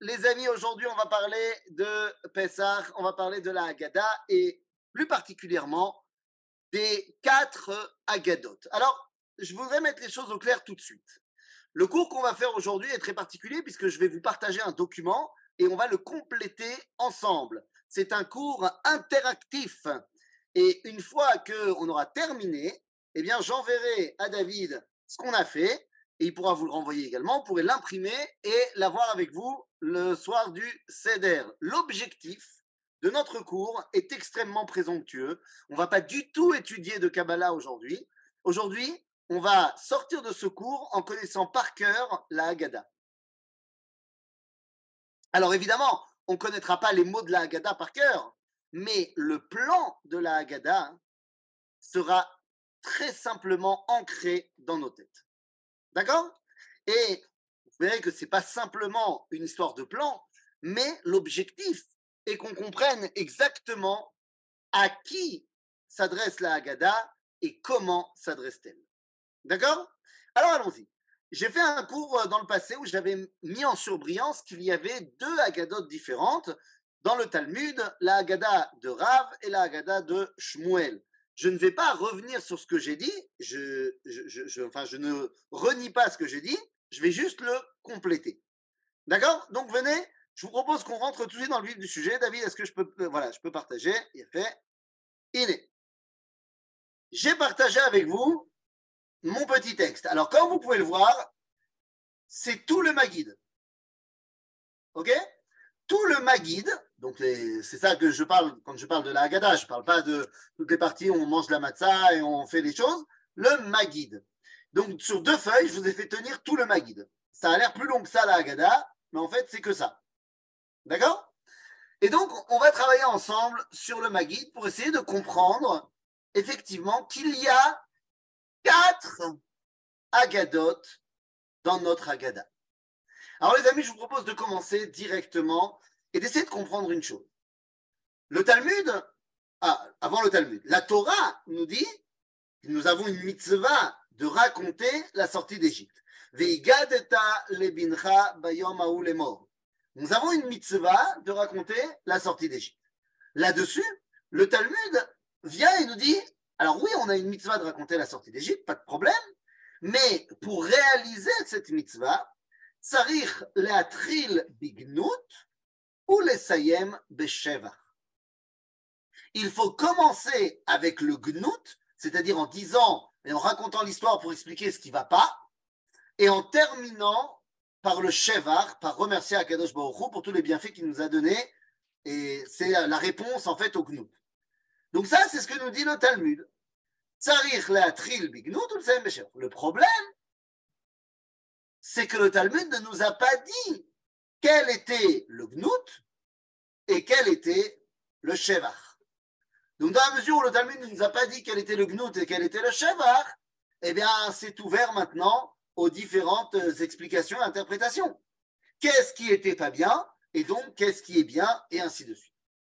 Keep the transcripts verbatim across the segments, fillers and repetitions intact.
les amis, aujourd'hui, on va parler de Pessah, on va parler de la Haggadah et plus particulièrement des quatre Haggadot. Alors, je voudrais mettre les choses au clair tout de suite. Le cours qu'on va faire aujourd'hui est très particulier puisque je vais vous partager un document et on va le compléter ensemble. C'est un cours interactif et une fois qu'on aura terminé, eh bien, j'enverrai à David ce qu'on a fait et il pourra vous le renvoyer également. Vous pourrez l'imprimer et l'avoir avec vous le soir du Seder. L'objectif de notre cours est extrêmement présomptueux. On ne va pas du tout étudier de Kabbalah aujourd'hui. Aujourd'hui, on va sortir de ce cours en connaissant par cœur la Haggadah. Alors évidemment, on ne connaîtra pas les mots de la Haggadah par cœur, mais le plan de la Haggadah sera très simplement ancré dans nos têtes. D'accord? Et vous verrez que ce n'est pas simplement une histoire de plan, mais l'objectif est qu'on comprenne exactement à qui s'adresse la Haggadah et comment s'adresse-t-elle. D'accord? Alors allons-y. J'ai fait un cours dans le passé où j'avais mis en surbrillance qu'il y avait deux Haggadot différentes dans le Talmud, la Haggadah de Rav et la Haggadah de Shmuel. Je ne vais pas revenir sur ce que j'ai dit, je, je, je, enfin, je ne renie pas ce que j'ai dit, je vais juste le compléter. D'accord? Donc venez, je vous propose qu'on rentre tout de suite dans le vif du sujet. David, est-ce que je peux, voilà, je peux partager? Il est fait. Iné. J'ai partagé avec vous mon petit texte. Alors, comme vous pouvez le voir, c'est tout le Maguide. Ok? Tout le Maguide, donc c'est ça que je parle quand je parle de la Haggadah, je ne parle pas de toutes les parties où on mange la matzah et on fait les choses, le Maguide. Donc, sur deux feuilles, je vous ai fait tenir tout le Maguide. Ça a l'air plus long que ça, la Haggadah, mais en fait, c'est que ça. D'accord? Et donc, on va travailler ensemble sur le Maguide pour essayer de comprendre effectivement qu'il y a quatre Haggadot dans notre Haggadah. Alors les amis, je vous propose de commencer directement et d'essayer de comprendre une chose. Le Talmud, ah, avant le Talmud, la Torah nous dit que nous avons une mitzvah de raconter la sortie d'Égypte. Veigadeta lebincha bayom hahu lemor. Nous avons une mitzvah de raconter la sortie d'Égypte. Là-dessus, le Talmud vient et nous dit, alors oui, on a une mitzvah de raconter la sortie d'Égypte, pas de problème, mais pour réaliser cette mitzvah, Tsarich leatril bignut ou lesayem beshevach. Il faut commencer avec le gnut, c'est-à-dire en disant et en racontant l'histoire pour expliquer ce qui ne va pas, et en terminant par le shevach, par remercier Akadosh Baruch Hu pour tous les bienfaits qu'il nous a donnés, et c'est la réponse en fait au gnut. Donc ça, c'est ce que nous dit le Talmud. Tsarich leatril bignut ou lesayem beshevach. Le problème, c'est que le Talmud ne nous a pas dit quel était le gnut et quel était le shevach. Donc, dans la mesure où le Talmud ne nous a pas dit quel était le gnut et quel était le shevach, eh bien, c'est ouvert maintenant aux différentes explications et interprétations. Qu'est-ce qui était pas bien et donc qu'est-ce qui est bien et ainsi de suite.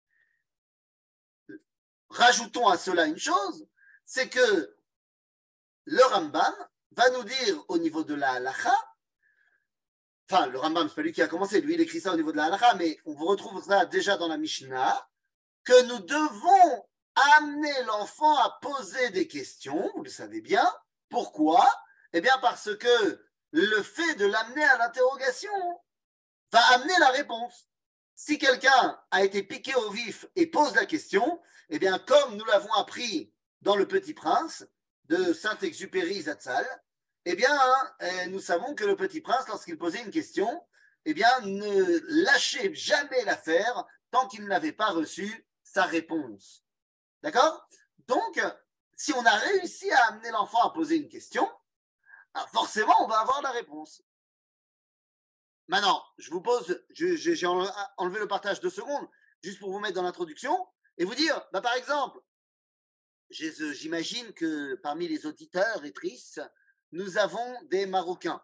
Rajoutons à cela une chose, c'est que le Rambam va nous dire au niveau de la halacha, enfin, le Rambam, c'est pas lui qui a commencé, lui, il écrit ça au niveau de la halakha, mais on retrouve ça déjà dans la Mishnah, que nous devons amener l'enfant à poser des questions, vous le savez bien. Pourquoi? Eh bien, parce que le fait de l'amener à l'interrogation va amener la réponse. Si quelqu'un a été piqué au vif et pose la question, eh bien, comme nous l'avons appris dans Le Petit Prince de Saint-Exupéry Zatzal, eh bien, euh, nous savons que le Petit Prince, lorsqu'il posait une question, eh bien, ne lâchez jamais l'affaire tant qu'il n'avait pas reçu sa réponse. D'accord? Donc, si on a réussi à amener l'enfant à poser une question, forcément, on va avoir la réponse. Maintenant, je vous pose, j'ai enlevé le partage deux secondes, juste pour vous mettre dans l'introduction, et vous dire, bah, par exemple, j'imagine que parmi les auditeurs et tristes, nous avons des Marocains.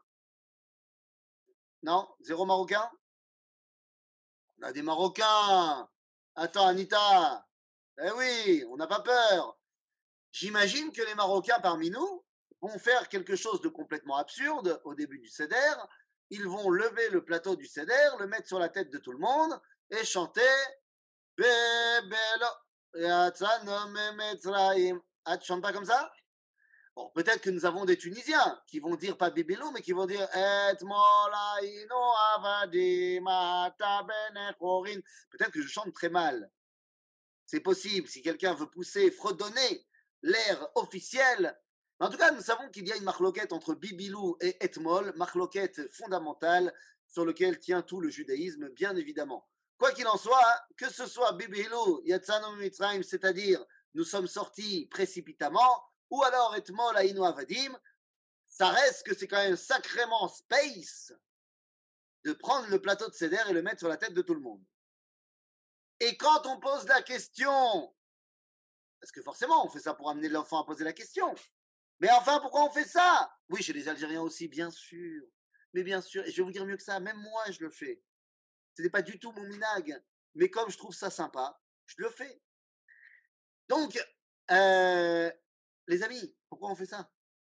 Non? Zéro Marocain? On a des Marocains. Attends, Anita. Eh oui, on n'a pas peur. J'imagine que les Marocains parmi nous vont faire quelque chose de complètement absurde au début du Seder. ils vont lever le plateau du Seder, le mettre sur la tête de tout le monde et chanter Bebelo Yatzanu Mitzrayim. Ah, tu chantes pas comme ça? Bon, peut-être que nous avons des Tunisiens qui vont dire pas Bibélou, mais qui vont dire Etmol haynu avadim ata ben echorin. Peut-être que je chante très mal. C'est possible, si quelqu'un veut pousser, fredonner l'air officiel. En tout cas, nous savons qu'il y a une marloquette entre Bibilou et Etmol, marloquette fondamentale sur laquelle tient tout le judaïsme, bien évidemment. Quoi qu'il en soit, que ce soit Bibilou, Yatzanu Mitzrayim, c'est-à-dire nous sommes sortis précipitamment, ou alors Etmol haynu avadim, ça reste que c'est quand même sacrément space de prendre le plateau de Seder et le mettre sur la tête de tout le monde. Et quand on pose la question, parce que forcément on fait ça pour amener l'enfant à poser la question, mais enfin pourquoi on fait ça? Oui, chez les Algériens aussi, bien sûr, mais bien sûr, et je vais vous dire mieux que ça, même moi je le fais. Ce n'est pas du tout mon minag, mais comme je trouve ça sympa, je le fais. Donc, euh, les amis, pourquoi on fait ça?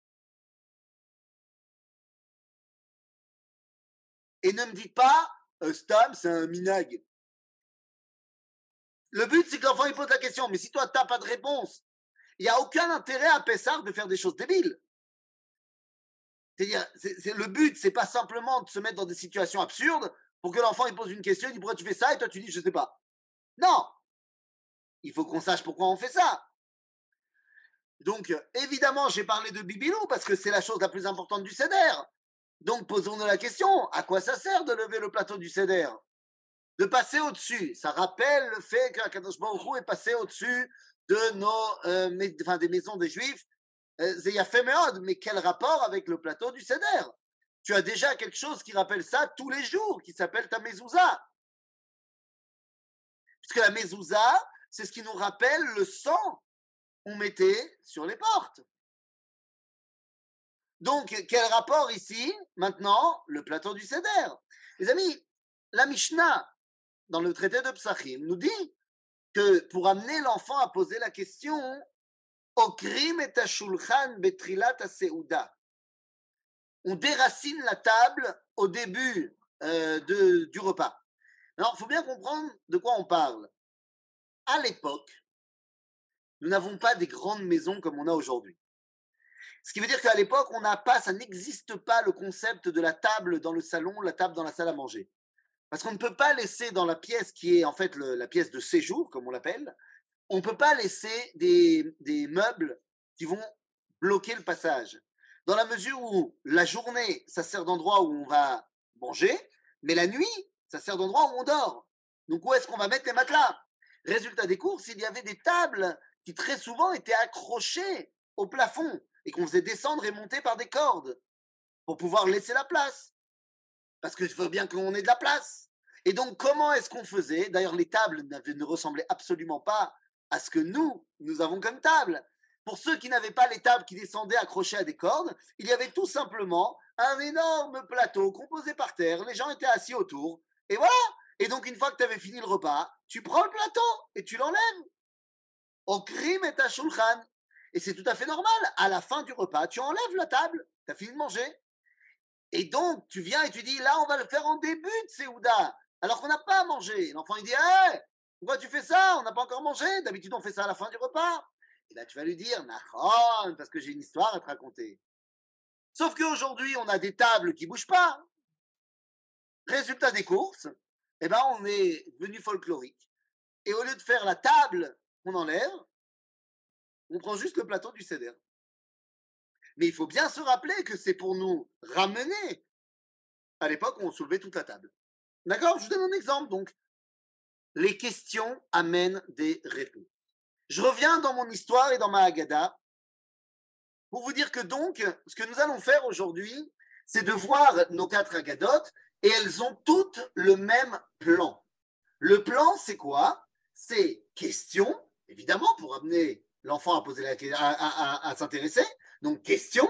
Et ne me dites pas, euh, Stam, c'est un minag. Le but, c'est que l'enfant il pose la question, mais si toi, tu n'as pas de réponse, il n'y a aucun intérêt à Pessar de faire des choses débiles. C'est-à-dire, c'est, c'est, le but, c'est pas simplement de se mettre dans des situations absurdes pour que l'enfant il pose une question, il dit pourquoi tu fais ça, et toi tu dis je sais pas. Non, il faut qu'on sache pourquoi on fait ça. Donc, évidemment, j'ai parlé de Bibilou parce que c'est la chose la plus importante du Seder. Donc, posons-nous la question, à quoi ça sert de lever le plateau du Seder? De passer au-dessus. Ça rappelle le fait qu'Akadosh Baruch Hu est passé au-dessus de nos, euh, mais, enfin, des maisons des Juifs. C'est Yafé Meod, mais quel rapport avec le plateau du Seder? Tu as déjà quelque chose qui rappelle ça tous les jours, qui s'appelle ta mezouza. Puisque la mezouza, c'est ce qui nous rappelle le sang qu'on mettait sur les portes. Donc, quel rapport ici, maintenant, le plateau du Seder? Les amis, la Mishnah, dans le traité de Psachim, nous dit que pour amener l'enfant à poser la question, Okrim et Ashulchan betrilat aseuda. On déracine la table au début euh, de, du repas. Alors, il faut bien comprendre de quoi on parle. À l'époque, nous n'avons pas des grandes maisons comme on a aujourd'hui. Ce qui veut dire qu'à l'époque, on n'a pas, ça n'existe pas le concept de la table dans le salon, la table dans la salle à manger. Parce qu'on ne peut pas laisser dans la pièce qui est en fait le, la pièce de séjour, comme on l'appelle, on ne peut pas laisser des, des meubles qui vont bloquer le passage. Dans la mesure où la journée, ça sert d'endroit où on va manger, mais la nuit, ça sert d'endroit où on dort. Donc où est-ce qu'on va mettre les matelas? Résultat des courses, il y avait des tables qui très souvent étaient accrochées au plafond et qu'on faisait descendre et monter par des cordes pour pouvoir laisser la place. Parce qu'il faut bien qu'on ait de la place. Et donc, comment est-ce qu'on faisait? D'ailleurs, les tables ne ressemblaient absolument pas à ce que nous, nous avons comme table. Pour ceux qui n'avaient pas les tables qui descendaient accrochées à des cordes, il y avait tout simplement un énorme plateau qu'on posait par terre. Les gens étaient assis autour. Et voilà. Et donc, une fois que tu avais fini le repas, tu prends le plateau et tu l'enlèves. Okrim et ta shulchan. Et c'est tout à fait normal. À la fin du repas, tu enlèves la table. Tu as fini de manger. Et donc, tu viens et tu dis, là, on va le faire en début de Séouda, alors qu'on n'a pas mangé. L'enfant, il dit, hé, hey, pourquoi tu fais ça? On n'a pas encore mangé. D'habitude, on fait ça à la fin du repas. Et là, tu vas lui dire, Nachon, parce que j'ai une histoire à te raconter. Sauf qu'aujourd'hui, on a des tables qui ne bougent pas. Résultat des courses, eh ben, on est devenu folklorique. Et au lieu de faire la table qu'on enlève, on prend juste le plateau du Seder. Mais il faut bien se rappeler que c'est pour nous ramener à l'époque où on soulevait toute la table. D'accord? Je vous donne un exemple. Donc, les questions amènent des réponses. Je reviens dans mon histoire et dans ma Haggadah pour vous dire que donc, ce que nous allons faire aujourd'hui, c'est de voir nos quatre Haggadot et elles ont toutes le même plan. Le plan, c'est quoi? C'est question, évidemment, pour amener l'enfant à poser la à, à, à, à s'intéresser. Donc, question.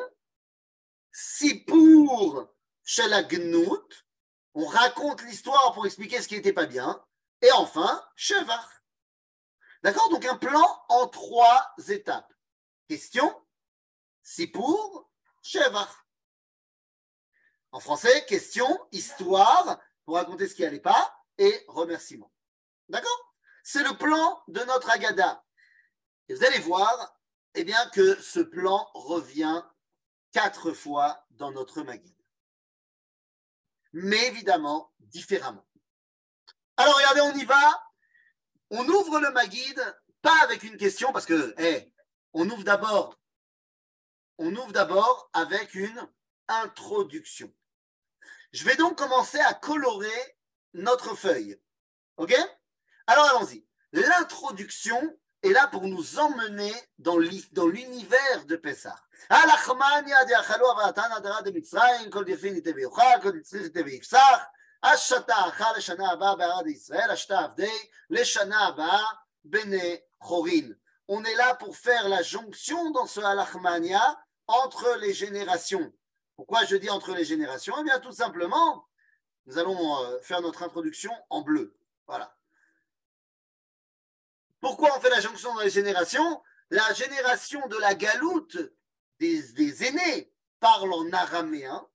Sipour shel hagnout, on raconte l'histoire pour expliquer ce qui n'était pas bien. Et enfin, Shevach. D'accord? Donc un plan en trois étapes. Question, Sipour, Shevach. En français, question, histoire, pour raconter ce qui n'allait pas, et remerciement. D'accord? C'est le plan de notre Haggadah. Et vous allez voir, eh bien, que ce plan revient quatre fois dans notre Maguide. Mais évidemment, différemment. Alors, regardez, on y va. On ouvre le Maguide, pas avec une question, parce que, hey, on ouvre d'abord, on ouvre d'abord avec une introduction. Je vais donc commencer à colorer notre feuille. OK? Alors, allons-y. L'introduction est là pour nous emmener dans l'univers de Pessah. On est là pour faire la jonction dans ce Halachmania entre les générations. Pourquoi je dis entre les générations? Eh bien, tout simplement, nous allons faire notre introduction en bleu. Voilà. Pourquoi on fait la jonction dans les générations? La génération de la galoute des, des aînés parle en araméen.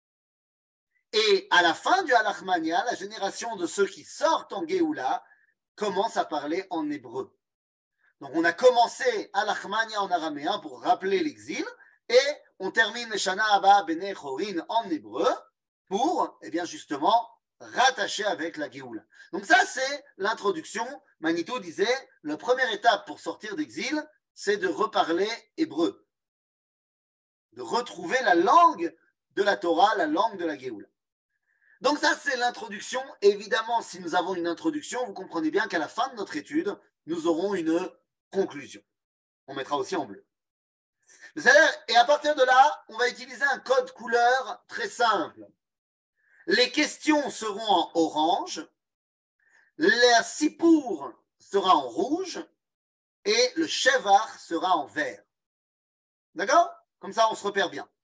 Et à la fin du Halachmania, la génération de ceux qui sortent en Géoula commence à parler en hébreu. Donc on a commencé Halachmania en araméen pour rappeler l'exil, et on termine le Shana Haba Bene Chorin en hébreu pour, eh bien justement, rattacher avec la Géoula. Donc ça, c'est l'introduction. Manitou disait, la première étape pour sortir d'exil, c'est de reparler hébreu, de retrouver la langue de la Torah, la langue de la Géoula. Donc ça, c'est l'introduction. Évidemment, si nous avons une introduction, vous comprenez bien qu'à la fin de notre étude, nous aurons une conclusion. On mettra aussi en bleu. Et à partir de là, on va utiliser un code couleur très simple. Les questions seront en orange, la sipour sera en rouge et le shevar sera en vert. D'accord? Comme ça, on se repère bien.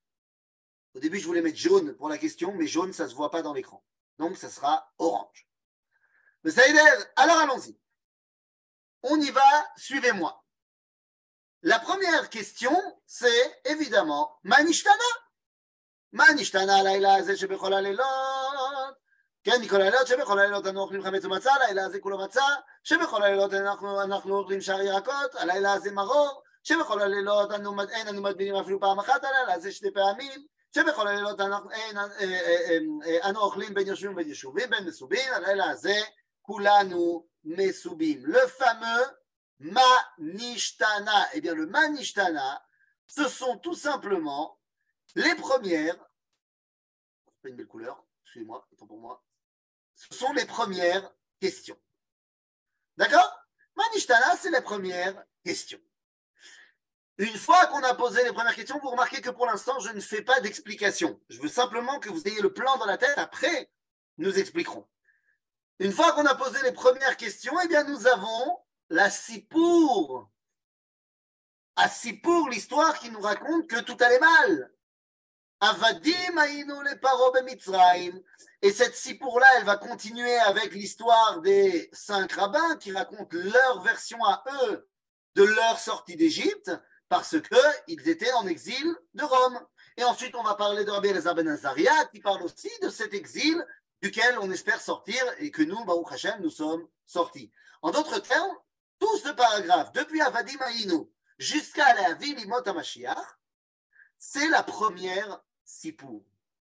Au début, je voulais mettre jaune pour la question, mais jaune, ça ne se voit pas dans l'écran. Donc, ça sera orange. Mais ça aide. Alors, allons-y. On y va, suivez-moi. La première question, c'est évidemment Manishtana. Manishtana הלילה הזה שבכל הלילות, כן, מכל הלילות שבכל הלילות אנו אוכלים חמץ ומצה, הלילה הזה כולו מצה, שבכל הלילות אנחנו, אנחנו אוכלים שאר ירקות, הלילה הזה מרור, שבכל הלילות אנו, אין אנו מטבילים אפילו פעם אחת, הלילה הזה שתי פעמים, שבכל הלילות אנחנו, אין, אנו אוכלים בין יושבים ובין יישובים, בין מסובים, הלילה הזה כולנו מסובים. Le fameux Manishtana. Eh bien, le Manishtana, ce sont tout simplement les premières, c'est pas une belle couleur, excusez-moi, autant pour moi, ce sont les premières questions. D'accord? Manishtana, c'est les premières questions. Une fois qu'on a posé les premières questions, vous remarquez que pour l'instant, je ne fais pas d'explication. Je veux simplement que vous ayez le plan dans la tête, après, nous expliquerons. Une fois qu'on a posé les premières questions, eh bien, nous avons la sipour. À sipour, l'histoire qui nous raconte que tout allait mal. Avadim haïnu le paro bemitzraim. Et cette sipour-là, elle va continuer avec l'histoire des cinq rabbins qui racontent leur version à eux de leur sortie d'Égypte parce qu'ils étaient en exil de Rome. Et ensuite, on va parler de Rabbi Elazar ben Azaria qui parle aussi de cet exil duquel on espère sortir et que nous, Baruch Hashem, nous sommes sortis. En d'autres termes, tout ce paragraphe, depuis Avadim haïnu jusqu'à la Vilimot HaMashiach, c'est la première sipour.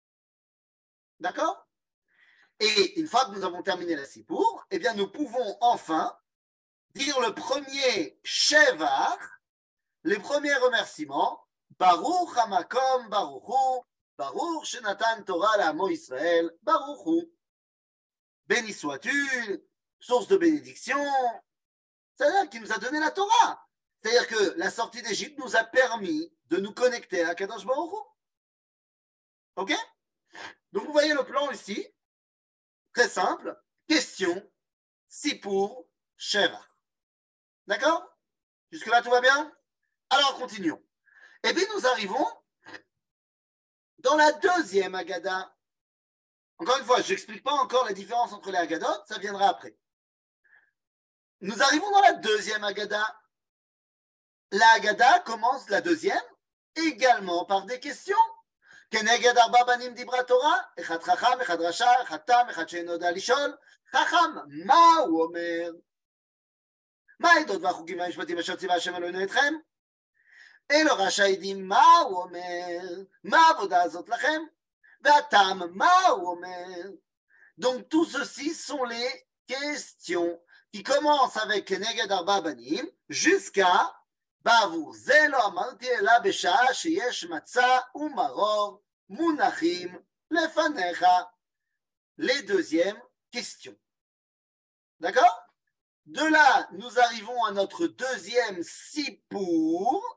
D'accord? Et une fois que nous avons terminé la sipour, eh bien, nous pouvons enfin dire le premier shevar, les premiers remerciements, Baruch hamakom baruchu, Baruch shenatan Torah l'amo Israël, Baruchu. Béni sois-tu, source de bénédiction, c'est-à-dire qui nous a donné la Torah. C'est-à-dire que la sortie d'Égypte nous a permis de nous connecter à Kadosh Baruch Hu. Ok? Donc vous voyez le plan ici, très simple, question, sipour, shevar. D'accord? Jusque-là, tout va bien? Alors, continuons. Et puis, nous arrivons dans la deuxième Haggadah. Encore une fois, je n'explique pas encore la différence entre les Haggadot, ça viendra après. Nous arrivons dans la deuxième Haggadah. La Haggadah commence, la deuxième, également par des questions. כנגד ארבע בנים דיברה תורה, אחד חכם, אחד רשע, אחד תם, אחד שאינו יודע לשאול. חכם, מה הוא אומר? מה העדות והחוקים והמשפטים אשר ציווה השם אלוהינו אתכם? אלו רשעים, מה הוא אומר? מה העבודה הזאת לכם? והתם, מה הוא אומר? Donc tout ceci sont les questions qui commencent avec כנגד ארבע בנים jusqu'à בעבור זה לא אמרתי אלא בשעה שיש מצה ומרור מונחים לפניך. Les deuxièmes questions. D'accord? De là, nous arrivons à notre deuxième sipour.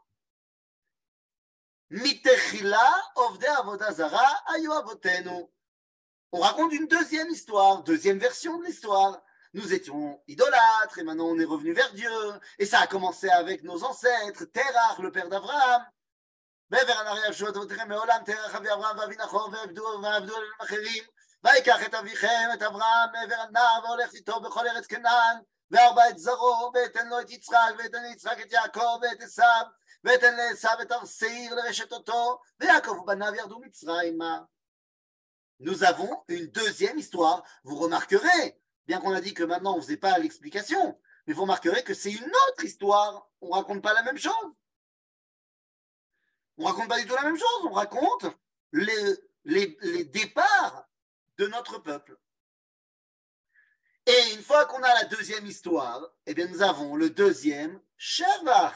Mitechila ovde avoda zara ayu avotenu. On raconte une deuxième histoire, deuxième version de l'histoire. Nous étions idolâtres et maintenant on est revenu vers Dieu. Et ça a commencé avec nos ancêtres, Terach, le père d'Abraham. בעבר הנהר ישוע את אבותיכם מעולם, תרח אבי אברהם ואבי נחור ועבדו ועבדו אלוהים אחרים. ויקח את אביכם, את אברהם, מעבר הנהר, והולך איתו בכל ארץ כנען, וארבע את זרעו, ואתן לו את יצחק, ואתן ליצחק את יעקב ואת עשיו, ואתן לעשיו את הר שעיר לרשת אותו, ויעקב ובניו ירדו מצרימה. Nous avons une deuxième histoire. Vous remarquerez, bien qu'on a dit que maintenant on ne faisait pas l'explication, mais vous remarquerez que c'est une autre histoire. On ne raconte pas la même chose. On ne raconte pas du tout la même chose. On raconte les, les, les départs de notre peuple. Et une fois qu'on a la deuxième histoire, eh bien nous avons le deuxième Shevach.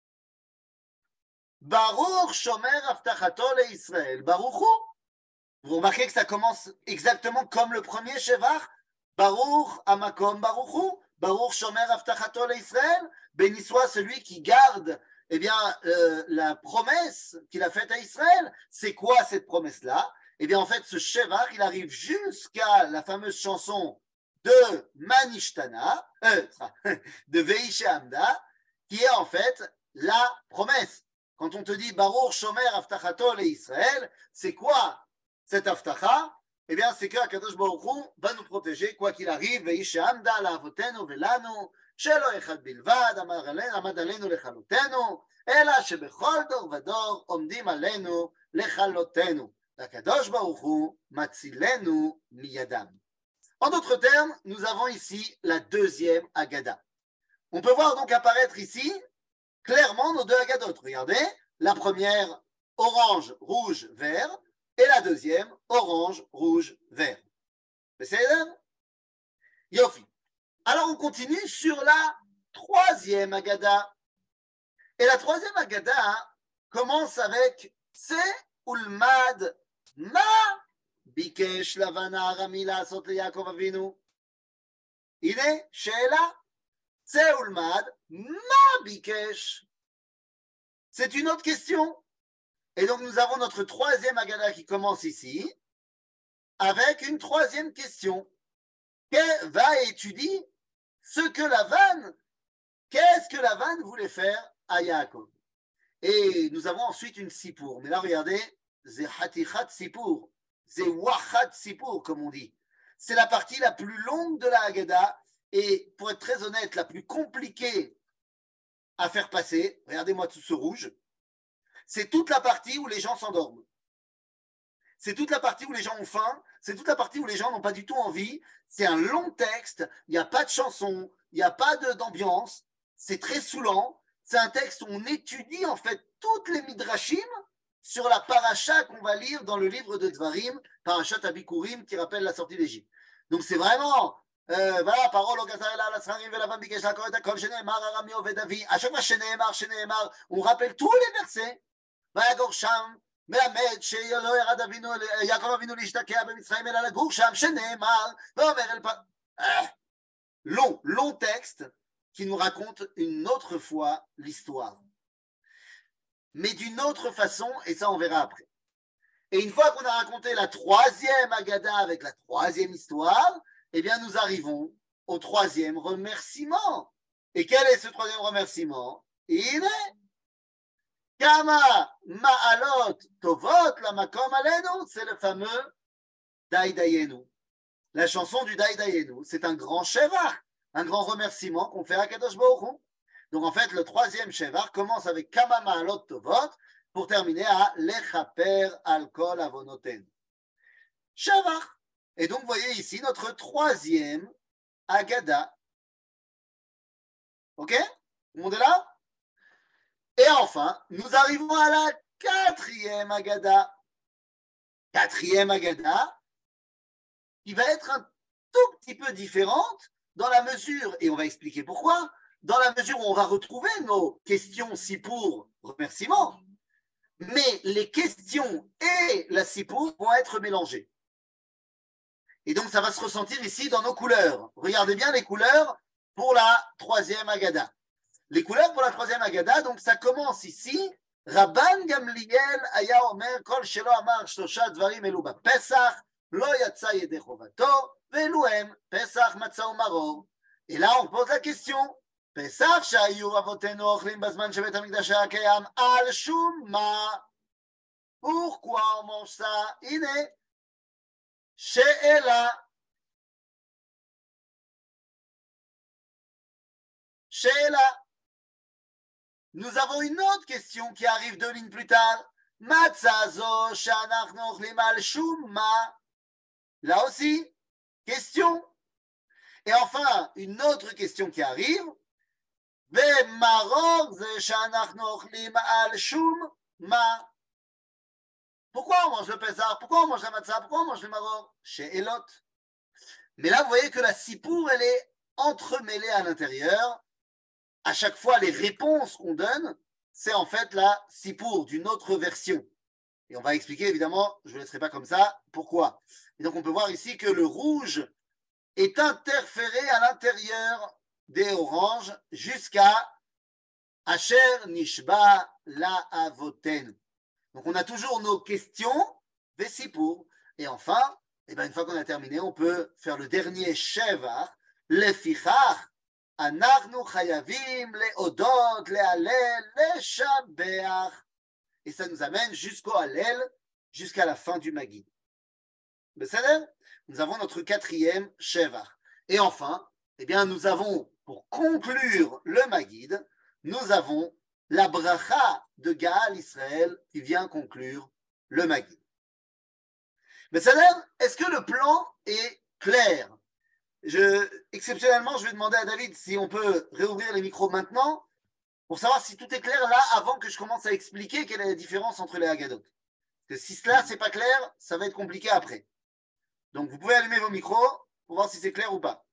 Baruch Shomer Avtachato leIsraël. Baruch Hu. Vous remarquez que ça commence exactement comme le premier Shevach. Baruch Amakom Baruch Hu. Baruch Shomer Avtachato leIsraël. Béni soit celui qui garde eh bien, euh, la promesse qu'il a faite à Israël. C'est quoi cette promesse-là? Eh bien, en fait, ce Shevach, il arrive jusqu'à la fameuse chanson de Manishtana, euh, de Veishe Amda, qui est en fait la promesse. Quand on te dit Baruch Shomer Avtachato leIsraël, c'est quoi cette Avtacha? Eh bien, c'est que Akadosh Baruch Hu va nous protéger, quoi qu'il arrive. Veishe Amda la'avotenu velanu. שלא אחד בלבד, עמד עלינו לכלותנו, אלא שבכל דור ודור עומדים עלינו לכלותנו. והקדוש ברוך הוא מצילנו מידם. En d'autres termes, nous avons ici la deuxième Haggadah. On peut voir donc apparaître ici clairement nos deux Haggadot. Regardez, la première orange, rouge, vert, et la deuxième orange, rouge, vert. C'est Yofi. Alors on continue sur la troisième Haggadah. Et la troisième Haggadah commence avec Tse ulmad ma bikesh lavan ha'arami la'asot leYaakov Avinu. הנה שאלה, Tse ulmad ma bikesh. C'est une autre question. Et donc nous avons notre troisième Haggadah qui commence ici avec une troisième question. Que va étudier ce que Lavan, qu'est-ce que Lavan voulait faire à Yaakov. Et nous avons ensuite une sipour. Mais là, regardez, c'est hatichat sipour, c'est wachat sipour, comme on dit. C'est la partie la plus longue de la Haggadah et, pour être très honnête, la plus compliquée à faire passer. Regardez-moi tout ce rouge. C'est toute la partie où les gens s'endorment. C'est toute la partie où les gens ont faim, c'est toute la partie où les gens n'ont pas du tout envie. C'est un long texte, il n'y a pas de chanson, il n'y a pas d'ambiance, c'est très saoulant. C'est un texte où on étudie en fait toutes les midrashim sur la paracha qu'on va lire dans le livre de Dvarim, parachat Abikurim qui rappelle la sortie d'Égypte. Donc c'est vraiment, euh, voilà, parole au gazar la srarim velavan bikesh la koret akol sheneemar arami oved avi. À chaque fois sheneemar sheneemar, on rappelle tous les versets. Vayagor sham. מלמד שלא ירד אבינו, יעקב אבינו להשתקע במצרים אלא לגור שם, שנאמר, ואומר אל פרעה. Long, long texte qui nous raconte une autre fois l'histoire. Mais d'une autre façon, et ça on verra après. Et une fois qu'on a raconté la troisième Haggadah avec la troisième histoire, eh bien nous arrivons au troisième remerciement. Et quel est ce troisième remerciement? Il est Kama ma'alot tovot la makom alenu, c'est le fameux Dai Dayenu. La chanson du Dai Dayenu, c'est un grand Shevach, un grand remerciement qu'on fait à Kadosh Baruch Hu. Donc en fait, le troisième Shevach commence avec Kama ma'alot tovot, pour terminer à Lechaper al kol avonoten. Shavach. Et donc, vous voyez ici notre troisième Agada. Ok? Tout le monde est là? Et enfin, nous arrivons à la quatrième Agada. Quatrième Agada, qui va être un tout petit peu différente dans la mesure, et on va expliquer pourquoi, dans la mesure où on va retrouver nos questions Sipour remerciements, mais les questions et la Sipour vont être mélangées. Et donc, ça va se ressentir ici dans nos couleurs. Regardez bien les couleurs pour la troisième Agada. Les couleurs pour la troisième Agada, donc ça commence ici. Rabban Gamliel aya omer kol shelo amar shlosha dvarim elu bapesach lo yatsa yedei chovato ve'elu hem pesach matzah umaror. Et là, on pose la question. Pesach shayu avotenu ochlim bazman shebet hamikdash haya kayam al shum ma. Pourquoi on mange ça? Ine she'ela. She'ela. Nous avons une autre question qui arrive deux lignes plus tard. Matzazo shanachnu ochlim al shum ma. Là aussi, question. Et enfin, une autre question qui arrive. Ve'maror ze shanachnu ochlim al shum ma. Pourquoi on mange le Pessah? Pourquoi on mange la matzah? Pourquoi on mange le maror? Chez Elot. Mais là, vous voyez que la sipour, elle est entremêlée à l'intérieur. À chaque fois, les réponses qu'on donne, c'est en fait la sipour d'une autre version. Et on va expliquer, évidemment, je ne le laisserai pas comme ça, pourquoi. Et donc, on peut voir ici que le rouge est interféré à l'intérieur des oranges jusqu'à Asher Nishba La Avoten. Donc, on a toujours nos questions, des sipour. Et enfin, eh ben, une fois qu'on a terminé, on peut faire le dernier shevar, lefichach. Anachnu chayavim leodot lehalel leshabeach. Et ça nous amène jusqu'au halel, jusqu'à la fin du Magid. Nous avons notre quatrième shevar. Et enfin, eh bien, nous avons, pour conclure le Magid, nous avons la bracha de Gaal Israël qui vient conclure le Magid. Est-ce que le plan est clair? Je, exceptionnellement, je vais demander à David si on peut réouvrir les micros maintenant pour savoir si tout est clair là avant que je commence à expliquer quelle est la différence entre les Haggadot. Parce que si cela c'est pas clair, ça va être compliqué après. Donc vous pouvez allumer vos micros pour voir si c'est clair ou pas.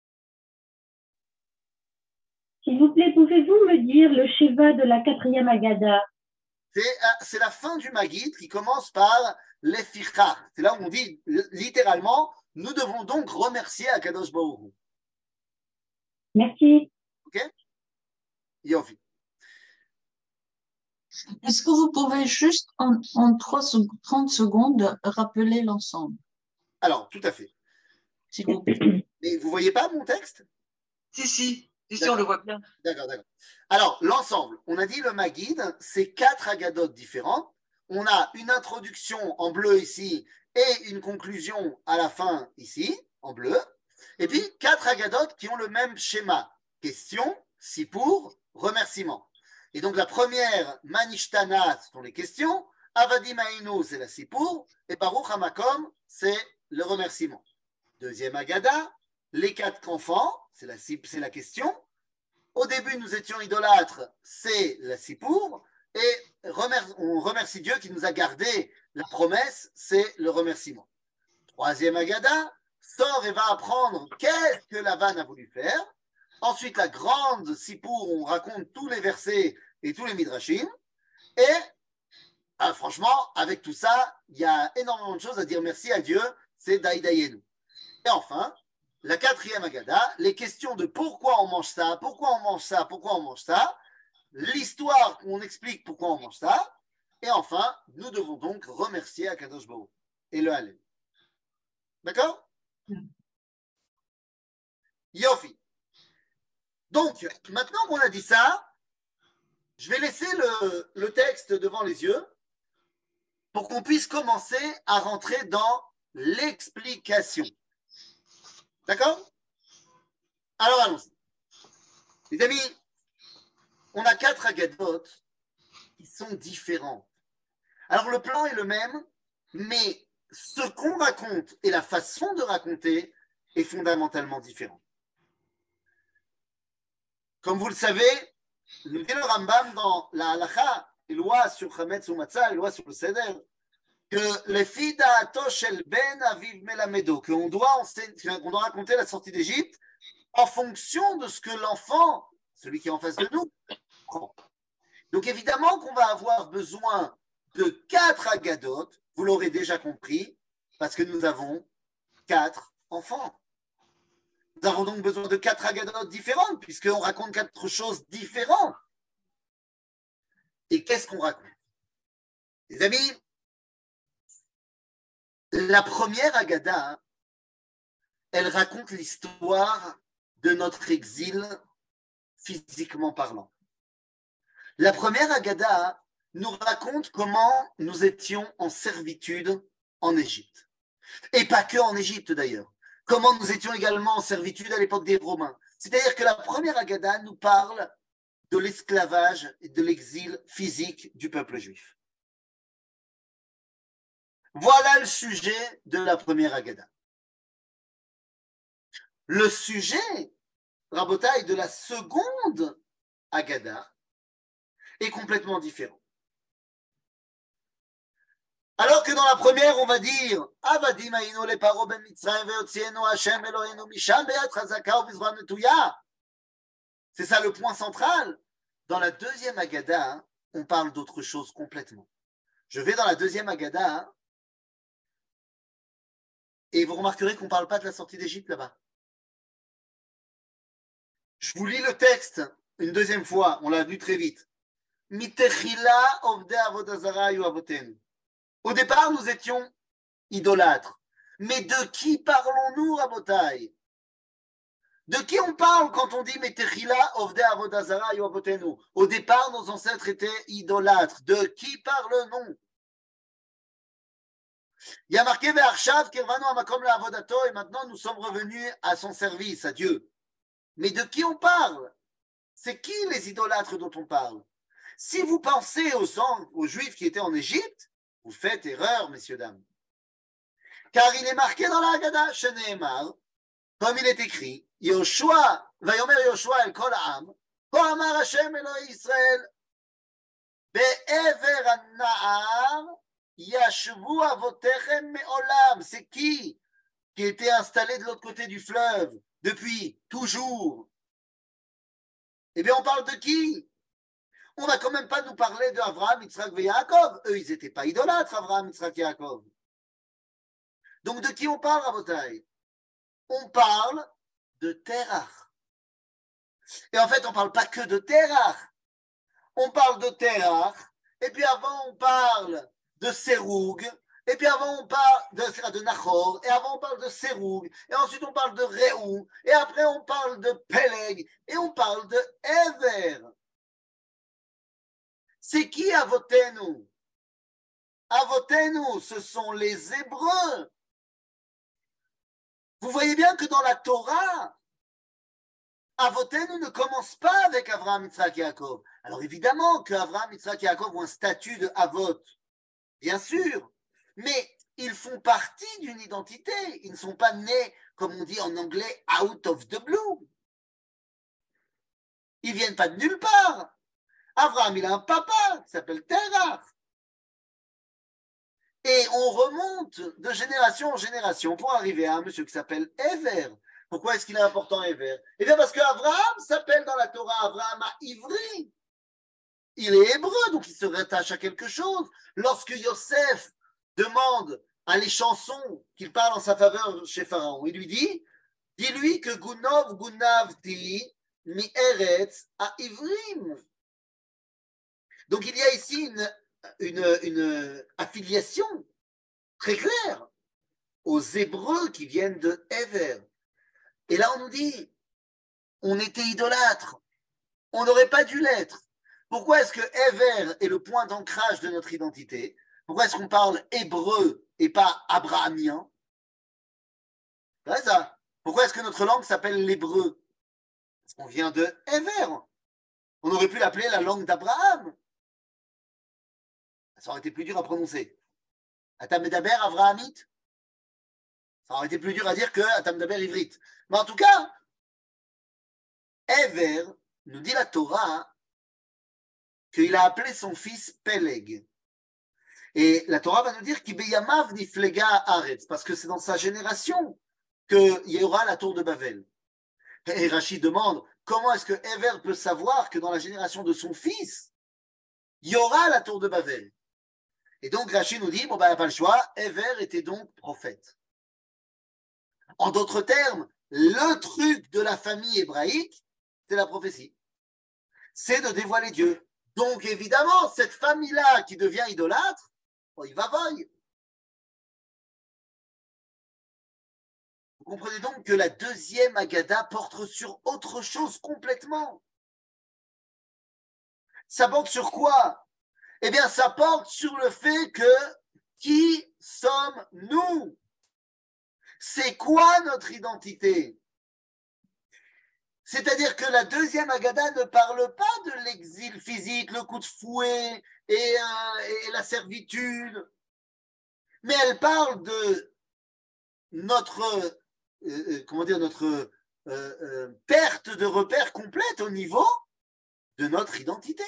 S'il vous plaît, pouvez-vous me dire le Sheva de la quatrième Haggadah? C'est la fin du Magid qui commence par l'Eficha. C'est là où on dit littéralement, nous devons donc remercier Akadosh Baruch Hu. Merci. Ok? Yofi. Est-ce que vous pouvez juste en, en trente secondes rappeler l'ensemble? Alors, tout à fait. S'il vous plaît. Mais vous voyez pas mon texte? Si, si. Si, si, on le voit bien. D'accord, d'accord. Alors, l'ensemble, on a dit le Magid, c'est quatre Haggadot différentes. On a une introduction en bleu ici et une conclusion à la fin ici, en bleu. Et puis, quatre Haggadot qui ont le même schéma. Question, sipour, remerciement. Et donc, la première, Manishtana, ce sont les questions. Avadim Hainu, c'est la sipour. Et Baruch Hamakom, c'est le remerciement. Deuxième Haggadah, les quatre enfants, c'est la, c'est la question. Au début, nous étions idolâtres, c'est la sipour. Et on remercie Dieu qui nous a gardé la promesse, c'est le remerciement. Troisième Haggadah, sort et va apprendre qu'est-ce que Lavan a voulu faire. Ensuite, la grande sipour, on raconte tous les versets et tous les midrashim. Et ah, franchement, avec tout ça, il y a énormément de choses à dire merci à Dieu, c'est Daïdaïenu. Et enfin, la quatrième Haggadah, les questions de pourquoi on mange ça, pourquoi on mange ça, pourquoi on mange ça, l'histoire où on explique pourquoi on mange ça, et enfin, nous devons donc remercier Akadosh Baruch et le Hallel. D'accord? Yofi. Donc, maintenant qu'on a dit ça, je vais laisser le, le texte devant les yeux pour qu'on puisse commencer à rentrer dans l'explication. D'accord? Alors, allons-y. Les amis, on a quatre Haggadot qui sont différents. Alors le plan est le même, mais ce qu'on raconte et la façon de raconter est fondamentalement différent. Comme vous le savez, nous dit le Rambam dans la halakha, les lois sur Chametz ou Matzah, les lois sur le Seder, que les filles d'Ato shel Ben Aviv Melamedo, qu'on doit, qu'on doit raconter la sortie d'Égypte en fonction de ce que l'enfant, celui qui est en face de nous, prend. Donc évidemment qu'on va avoir besoin de quatre agadotes, vous l'aurez déjà compris, parce que nous avons quatre enfants. Nous avons donc besoin de quatre agadotes différentes, puisqu'on raconte quatre choses différentes. Et qu'est-ce qu'on raconte? Les amis, la première agada, elle raconte l'histoire de notre exil physiquement parlant. La première agada nous raconte comment nous étions en servitude en Égypte. Et pas que en Égypte d'ailleurs. Comment nous étions également en servitude à l'époque des Romains. C'est-à-dire que la première agada nous parle de l'esclavage et de l'exil physique du peuple juif. Voilà le sujet de la première agada. Le sujet, Rabotai, de la seconde agada est complètement différent. Alors que dans la première, on va dire Avadim hayinu leparo ben Mitzrayim ve'yotzienu Hashem Eloheinu misham beyad chazaka u'bizron netuya. C'est ça le point central. Dans la deuxième agada, on parle d'autre chose complètement. Je vais dans la deuxième agada et vous remarquerez qu'on ne parle pas de la sortie d'Égypte là-bas. Je vous lis le texte une deuxième fois, on l'a vu très vite. Mitechila ovdei avodah zara hayu avotenu. Au départ, nous étions idolâtres. Mais de qui parlons-nous, Rabotai? De qui on parle quand on dit Metechila ovdei avodah zara hayu avotenu? Au départ, nos ancêtres étaient idolâtres. De qui parlons-nous? Il y a marqué Ve'arshav kirvanu hamakom le'avodato, et maintenant nous sommes revenus à son service, à Dieu. Mais de qui on parle? C'est qui les idolâtres dont on parle? Si vous pensez aux, aux Juifs qui étaient en Égypte, vous faites erreur, messieurs, dames. Car il est marqué dans la Haggadah, Sheneemar, comme il est écrit, Yoshua, Vayomer Yoshua el kol ha'am, Ko amar Hashem Eloi Israël, Be'ever ha'na'ar, Yashvu avotechem me'olam. C'est qui qui était installé de l'autre côté du fleuve depuis toujours? Eh bien, on parle de qui? On va quand même pas nous parler d'Avraham, Yitzhak et Yaakov. Eux, ils n'étaient pas idolâtres, Avraham, Yitzhak et Yaakov. Donc, de qui on parle, Rabotai? On parle de Terach. Et en fait, on ne parle pas que de Terach. On parle de Terach, et puis avant, on parle de Séroug, et puis avant, on parle de, de Nachor, et avant, on parle de Séroug, et ensuite, on parle de Réou, et après, on parle de Peleg, et on parle de Ever. C'est qui Avotenu? Avotenu, ce sont les Hébreux. Vous voyez bien que dans la Torah, Avotenu ne commence pas avec Avraham, Yitzhak et Yaakov. Alors évidemment que Avraham, Yitzhak et Yaakov ont un statut de Avot, bien sûr, mais ils font partie d'une identité. Ils ne sont pas nés, comme on dit en anglais, out of the blue. Ils ne viennent pas de nulle part. Avraham, il a un papa qui s'appelle Terach. Et on remonte de génération en génération pour arriver à un monsieur qui s'appelle Ever. Pourquoi est-ce qu'il est important, Ever? Eh bien parce qu'Avraham s'appelle dans la Torah Avraham à Ivri. Il est hébreu, donc il se rattache à quelque chose. Lorsque Yosef demande à les chansons qu'il parle en sa faveur chez Pharaon, il lui dit, dis-lui que Gunov Gunavti mi Eretz à Ivrim. Donc il y a ici une, une, une affiliation très claire aux Hébreux qui viennent de Ever. Et là on nous dit, on était idolâtres, on n'aurait pas dû l'être. Pourquoi est-ce que Ever est le point d'ancrage de notre identité? Pourquoi est-ce qu'on parle hébreu et pas abrahamien? C'est ça. Pourquoi est-ce que notre langue s'appelle l'hébreu? Parce qu'on vient de Ever. On aurait pu l'appeler la langue d'Abraham. Ça aurait été plus dur à prononcer. Atam Medaber Avrahamit, ça aurait été plus dur à dire que Atam Medaber Ivrit. Mais en tout cas, Ever, nous dit la Torah, qu'il a appelé son fils Peleg. Et la Torah va nous dire qu'il beyamav niflega haaretz, parce que c'est dans sa génération qu'il y aura la tour de Babel. Et Rachid demande, comment est-ce que Ever peut savoir que dans la génération de son fils, il y aura la tour de Babel? Et donc Rachid nous dit, bon ben, il n'y a pas le choix, Ever était donc prophète. En d'autres termes, le truc de la famille hébraïque, c'est la prophétie. C'est de dévoiler Dieu. Donc évidemment, cette famille-là qui devient idolâtre, bon, il va voyer. Vous comprenez donc que la deuxième Agada porte sur autre chose complètement. Ça porte sur quoi? Eh bien, ça porte sur le fait que qui sommes-nous? C'est quoi notre identité? C'est-à-dire que la deuxième Agada ne parle pas de l'exil physique, le coup de fouet et, euh, et la servitude, mais elle parle de notre, euh, comment dire, notre euh, euh, perte de repère complète au niveau de notre identité.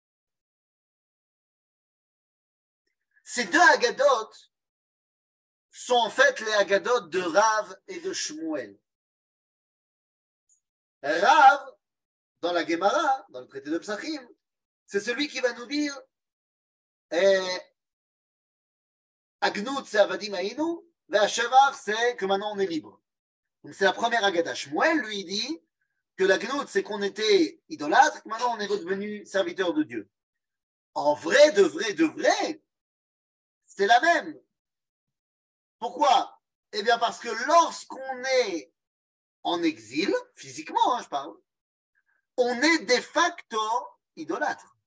Ces deux Agadot sont en fait les Agadot de Rav et de Shmuel. Rav, dans la Gemara, dans le traité de Psachim, c'est celui qui va nous dire eh, Agnout, c'est Avadim Aïnou, Ve'ashavar, c'est que maintenant on est libre. Donc c'est la première Agada. Shmuel, lui, dit que la Gnout, c'est qu'on était idolâtre, que maintenant on est redevenu serviteur de Dieu. En vrai, de vrai, de vrai, c'est la même. Pourquoi? Eh bien parce que lorsqu'on est en exil, physiquement, hein, je parle, on est de facto idolâtre.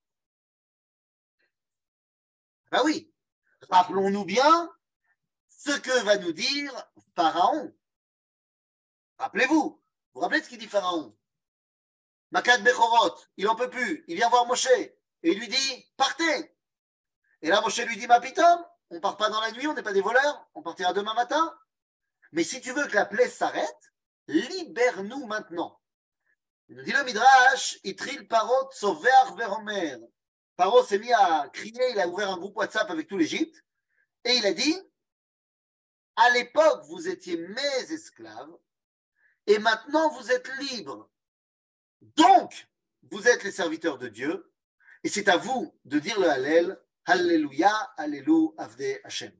Ben oui, rappelons-nous bien ce que va nous dire Pharaon. Rappelez-vous, vous vous rappelez ce qu'il dit Pharaon? Makat Bechorot, il n'en peut plus, il vient voir Moshe et il lui dit partez. Et là Moshe lui dit ma pitom, on ne part pas dans la nuit, on n'est pas des voleurs, on partira demain matin. Mais si tu veux que la plaie s'arrête, libère-nous maintenant. Il nous dit le Midrash, Itril Parot Sover Veromer. Paro s'est mis à crier, il a ouvert un groupe WhatsApp avec tout l'Égypte et il a dit à l'époque vous étiez mes esclaves et maintenant vous êtes libres. Donc vous êtes les serviteurs de Dieu et c'est à vous de dire le Hallel, Alléluia, Allélu, Avde Hashem.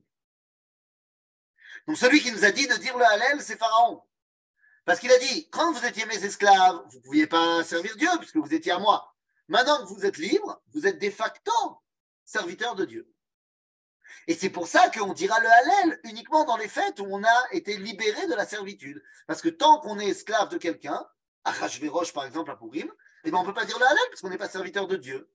Donc celui qui nous a dit de dire le Hallel, c'est Pharaon. Parce qu'il a dit, quand vous étiez mes esclaves, vous ne pouviez pas servir Dieu puisque vous étiez à moi. Maintenant que vous êtes libres, vous êtes de facto serviteurs de Dieu. Et c'est pour ça qu'on dira le Hallel uniquement dans les fêtes où on a été libéré de la servitude. Parce que tant qu'on est esclave de quelqu'un, à Achashverosh par exemple, à Purim, eh ben on ne peut pas dire le Hallel parce qu'on n'est pas serviteur de Dieu.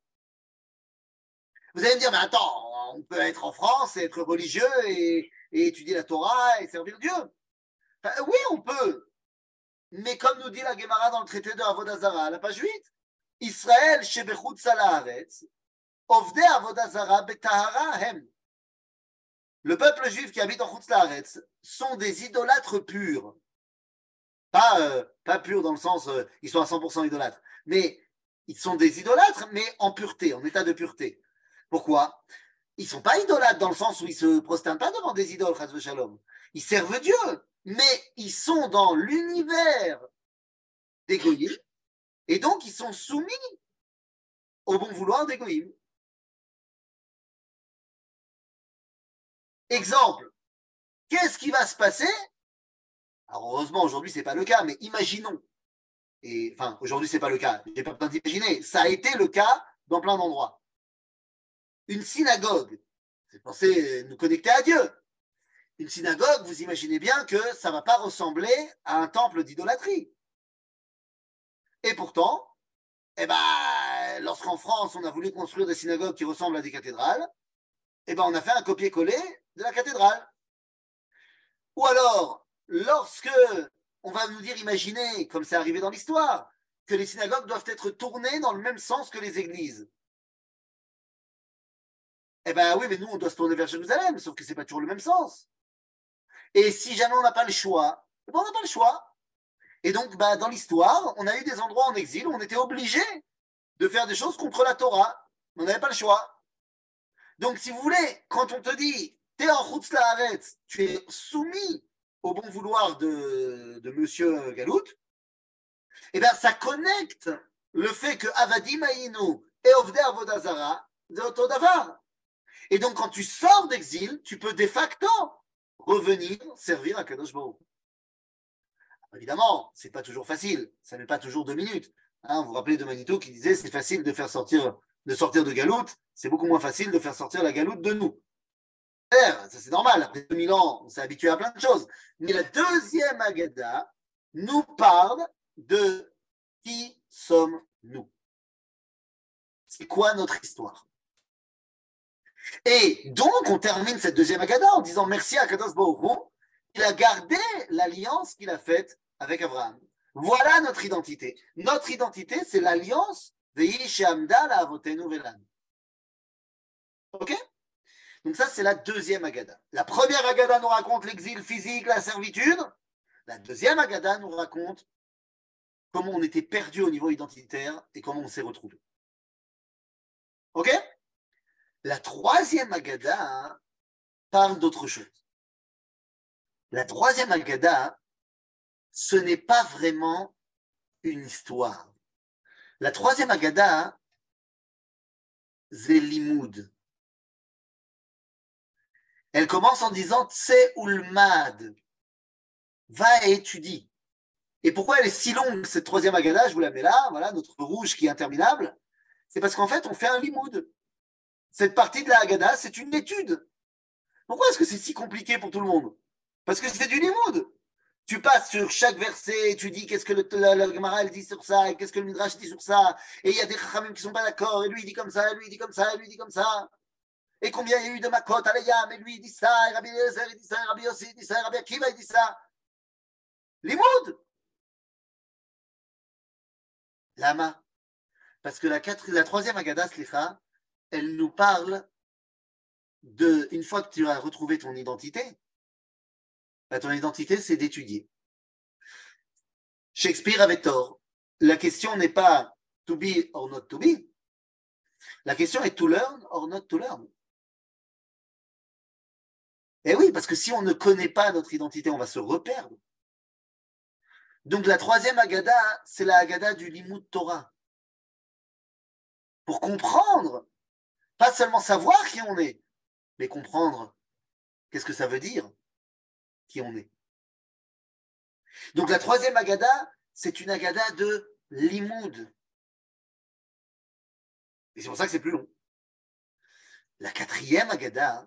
Vous allez me dire, mais attends, on peut être en France et être religieux et, et étudier la Torah et servir Dieu. Enfin, oui, on peut. Mais comme nous dit la Gemara dans le traité de Avodah Zara, à la page huit, Israël shebechutz haaretz, ovdei avodah zara betahara hem. Le peuple juif qui habite en Chutz Laaretz sont des idolâtres purs. Pas, euh, pas purs dans le sens, euh, ils sont à cent pour cent idolâtres, mais ils sont des idolâtres, mais en pureté, en état de pureté. Pourquoi? Ils ne sont pas idolâtres dans le sens où ils ne se prosternent pas devant des idoles, chas v'shalom. Ils servent Dieu, mais ils sont dans l'univers des goyim, et donc ils sont soumis au bon vouloir des goyim. Exemple, qu'est-ce qui va se passer? Alors heureusement aujourd'hui c'est pas le cas, mais imaginons, et enfin aujourd'hui c'est pas le cas, j'ai pas besoin d'imaginer, ça a été le cas dans plein d'endroits. Une synagogue, c'est censé nous connecter à Dieu. Une synagogue, vous imaginez bien que ça ne va pas ressembler à un temple d'idolâtrie. Et pourtant, eh ben, lorsqu'en France, on a voulu construire des synagogues qui ressemblent à des cathédrales, eh ben, on a fait un copier-coller de la cathédrale. Ou alors, lorsque on va nous dire, imaginez, comme c'est arrivé dans l'histoire, que les synagogues doivent être tournées dans le même sens que les églises. Eh bien oui, mais nous, on doit se tourner vers Jérusalem, sauf que ce n'est pas toujours le même sens. Et si jamais on n'a pas le choix, eh ben, on n'a pas le choix. Et donc, bah, dans l'histoire, on a eu des endroits en exil où on était obligé de faire des choses contre la Torah. On n'avait pas le choix. Donc, si vous voulez, quand on te dit, t'es en Chutz La'aretz, tu es soumis au bon vouloir de, de Monsieur Galout, eh bien, ça connecte le fait que Avadim Hayinu et Ovdei Avodah Zara, c'est auto davar. Et donc, quand tu sors d'exil, tu peux de facto revenir servir à Kadosh Baruch. Évidemment, ce n'est pas toujours facile, ça ne met pas toujours deux minutes. Hein, vous vous rappelez de Manito qui disait c'est facile de faire sortir, de sortir de Galout, c'est beaucoup moins facile de faire sortir la Galout de nous. Ça c'est normal, après deux mille ans, on s'est habitué à plein de choses. Mais la deuxième Agada nous parle de qui sommes-nous. C'est quoi notre histoire? Et donc, on termine cette deuxième Agada en disant merci à Kadosh Baruch Hu, il a gardé l'alliance qu'il a faite avec Abraham. Voilà notre identité. Notre identité, c'est l'alliance Vehi she'amda la'avotenu ve'lanu. Ok? Donc ça, c'est la deuxième Agada. La première Agada nous raconte l'exil physique, la servitude. La deuxième Agada nous raconte comment on était perdu au niveau identitaire et comment on s'est retrouvé. Ok? La troisième Agada hein, parle d'autre chose. La troisième Agada, ce n'est pas vraiment une histoire. La troisième Agada, c'est limoud. Elle commence en disant Tse ulmad, va et étudie. Et pourquoi elle est si longue, cette troisième Agada? Je vous la mets là, voilà, notre rouge qui est interminable. C'est parce qu'en fait, on fait un limoud. Cette partie de la Agada, c'est une étude. Pourquoi est-ce que c'est si compliqué pour tout le monde? Parce que c'est du limoud. Tu passes sur chaque verset et tu dis qu'est-ce que le, la, la Gemara elle dit sur ça, et qu'est-ce que le Midrash dit sur ça, et il y a des Chachamim qui ne sont pas d'accord, et lui il dit comme ça, et lui il dit comme ça, et lui il dit comme ça. Et combien il y a eu de Makot, Aleyam, et lui il dit ça, et Rabbi Eliezer il dit ça, et Rabbi Yossi il dit ça, et Rabbi Akiva il dit ça. Limoud. Lama. Parce que la, quatre, la troisième Agada, Slicha, elle nous parle de, une fois que tu as retrouvé ton identité, bah, ton identité, c'est d'étudier. Shakespeare avait tort. La question n'est pas to be or not to be. La question est to learn or not to learn. Et oui, parce que si on ne connaît pas notre identité, on va se reperdre. Donc la troisième Agada, c'est la Agada du Limud Torah. Pour comprendre, pas seulement savoir qui on est, mais comprendre qu'est-ce que ça veut dire, qui on est. Donc la troisième Agada, c'est une Agada de Limoud. Et c'est pour ça que c'est plus long. La quatrième Agada,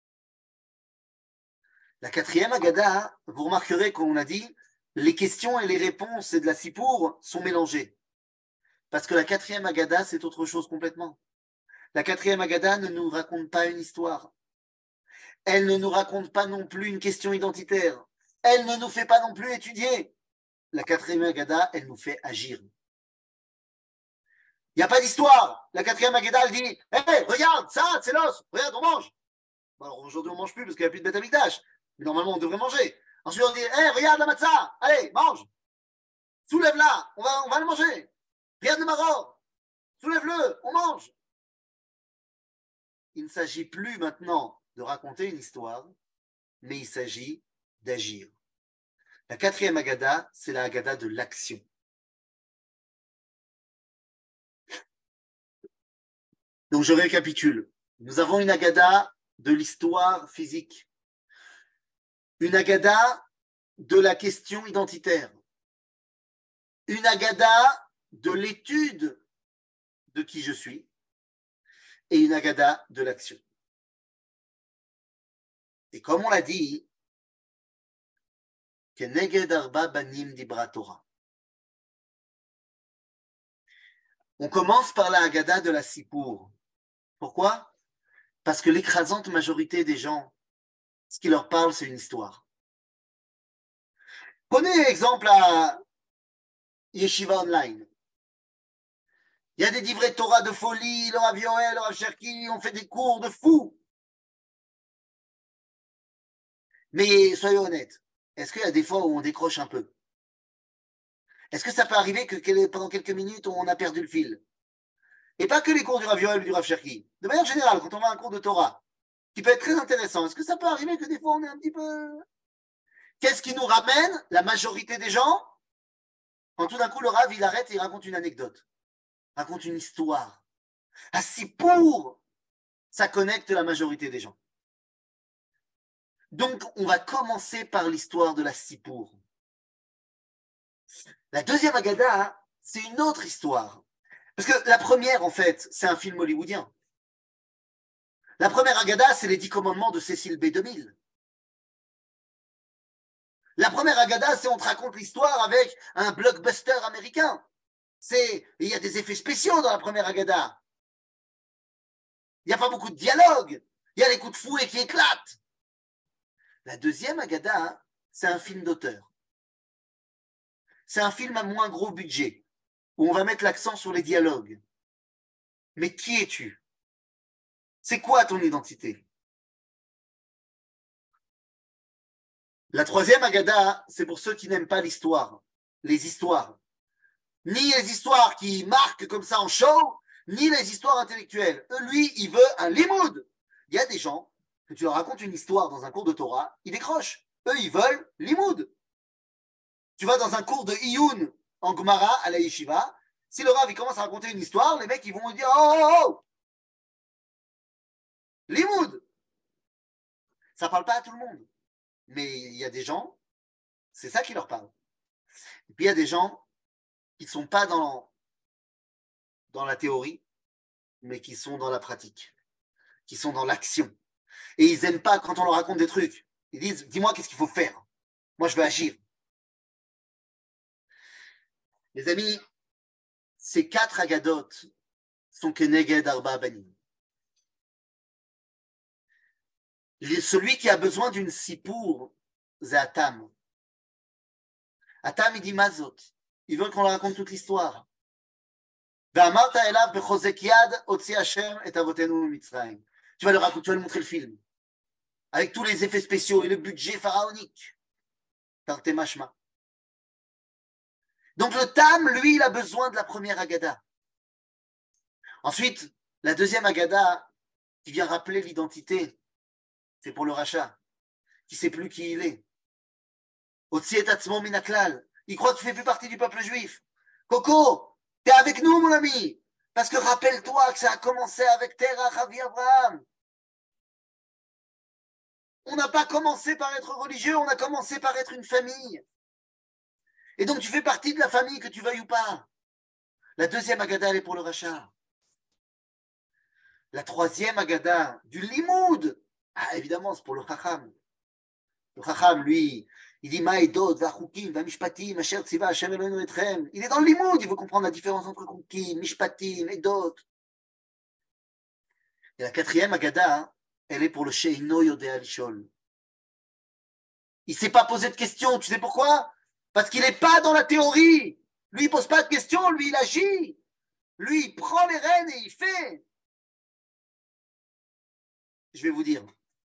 la quatrième Agada, vous remarquerez qu'on a dit, les questions et les réponses et de la Sipour sont mélangées. Parce que la quatrième Agada, c'est autre chose complètement. La quatrième Agada ne nous raconte pas une histoire. Elle ne nous raconte pas non plus une question identitaire. Elle ne nous fait pas non plus étudier. La quatrième Agada, elle nous fait agir. Il n'y a pas d'histoire. La quatrième Agada, elle dit hé, hey, regarde, ça, c'est l'os. Regarde, on mange. Bon, alors aujourd'hui, on ne mange plus parce qu'il n'y a plus de Beth Amikdash. Mais normalement, on devrait manger. Ensuite, on dit hé, hey, regarde la matzah. Allez, mange. Soulève-la. On va, on va le manger. Regarde le maror. Soulève-le. On mange. Il ne s'agit plus maintenant de raconter une histoire, mais il s'agit d'agir. La quatrième Agada, c'est la Agada de l'action. Donc je récapitule. Nous avons une Agada de l'histoire physique, une Agada de la question identitaire, une Agada de l'étude de qui je suis et une Agada de l'action. Et comme on l'a dit, Keneged arba banim dibra Torah. On commence par la Agada de la Sipour. Pourquoi? Parce que l'écrasante majorité des gens, ce qui leur parle, c'est une histoire. Prenez exemple à Yeshiva Online. Il y a des livrets Torah de folie, le Rav Yoel, le Rav Cherki, on fait des cours de fous. Mais soyons honnêtes, est-ce qu'il y a des fois où on décroche un peu? Est-ce que ça peut arriver que pendant quelques minutes, on a perdu le fil? Et pas que les cours du Rav Yoel ou du Rav Cherki. De manière générale, quand on va à un cours de Torah, qui peut être très intéressant, est-ce que ça peut arriver que des fois, on est un petit peu... Qu'est-ce qui nous ramène la majorité des gens? Quand tout d'un coup, le Rav, il arrête et il raconte une anecdote, raconte une histoire. Ah, si pour ça connecte la majorité des gens. Donc, on va commencer par l'histoire de la Sipour. La deuxième Agada, c'est une autre histoire. Parce que la première, en fait, c'est un film hollywoodien. La première Agada, c'est les Dix Commandements de Cécile B deux mille. La première Agada, c'est on te raconte l'histoire avec un blockbuster américain. C'est, il y a des effets spéciaux dans la première Agada. Il n'y a pas beaucoup de dialogue. Il y a les coups de fouet qui éclatent. La deuxième Agada, c'est un film d'auteur. C'est un film à moins gros budget, où on va mettre l'accent sur les dialogues. Mais qui es-tu? C'est quoi ton identité? La troisième Agada, c'est pour ceux qui n'aiment pas l'histoire, les histoires. Ni les histoires qui marquent comme ça en show, ni les histoires intellectuelles. Eux, lui, il veut un limoud. Il y a des gens, que tu leur racontes une histoire dans un cours de Torah, ils décrochent. Eux, ils veulent limoud. Tu vas dans un cours de Iyun en Gemara à la Yeshiva, si le Rav il commence à raconter une histoire, les mecs ils vont dire oh oh oh limoud. Ça parle pas à tout le monde, mais il y a des gens, c'est ça qui leur parle. Et puis il y a des gens qui ne sont pas dans, dans la théorie, mais qui sont dans la pratique, qui sont dans l'action. Et ils n'aiment pas quand on leur raconte des trucs. Ils disent dis-moi qu'est-ce qu'il faut faire. Moi je veux agir. Les amis, ces quatre agadot sont keneged arba banim. Celui qui a besoin d'une sipour, c'est Atam. Atam, il dit mazot. Il veut qu'on lui raconte toute l'histoire. Tu vas le raconter, tu vas lui montrer le film. Avec tous les effets spéciaux et le budget pharaonique. Tarte mashma. Donc le Tam, lui, il a besoin de la première Agada. Ensuite, la deuxième Agada, qui vient rappeler l'identité, c'est pour le rachat, qui ne sait plus qui il est. Otsi et atzmo minaklal. Il croit que tu ne fais plus partie du peuple juif. Coco, tu es avec nous, mon ami. Parce que rappelle-toi que ça a commencé avec Terach Avi Abraham. On n'a pas commencé par être religieux, on a commencé par être une famille. Et donc, tu fais partie de la famille, que tu veuilles ou pas. La deuxième Agada, elle est pour le rachat. La troisième Agada, du limoud. Ah, évidemment, c'est pour le Chacham. Le Chacham, lui, il dit Maïdot, Vachukim, Vamishpatim, Asher Tziva, Hashem Eloheinu Etchem. Il est dans le limoud, il veut comprendre la différence entre Chukim, Mishpatim, Edot. Et la quatrième Agada, elle est pour le Sheino Yodea Lishol. Il ne s'est pas posé de questions, tu sais pourquoi? Parce qu'il n'est pas dans la théorie. Lui, il ne pose pas de questions, lui, il agit. Lui, il prend les rênes et il fait. Je vais vous dire.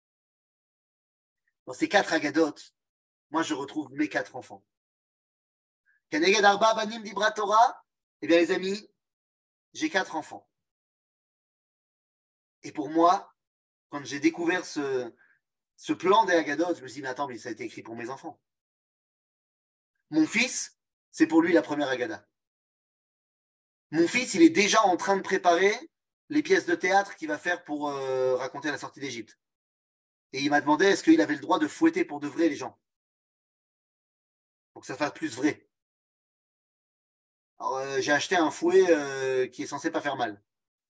Dans ces quatre agadotes, moi, je retrouve mes quatre enfants. Keneged Arba Banim Dibra Torah. Eh bien, les amis, j'ai quatre enfants. Et pour moi, quand j'ai découvert ce, ce plan des agadotes, je me suis dit, mais attends, mais ça a été écrit pour mes enfants. Mon fils, c'est pour lui la première Agada. Mon fils, il est déjà en train de préparer les pièces de théâtre qu'il va faire pour euh, raconter la sortie d'Égypte. Et il m'a demandé est-ce qu'il avait le droit de fouetter pour de vrai les gens. Pour que ça fasse plus vrai. Alors, euh, j'ai acheté un fouet euh, qui est censé pas faire mal.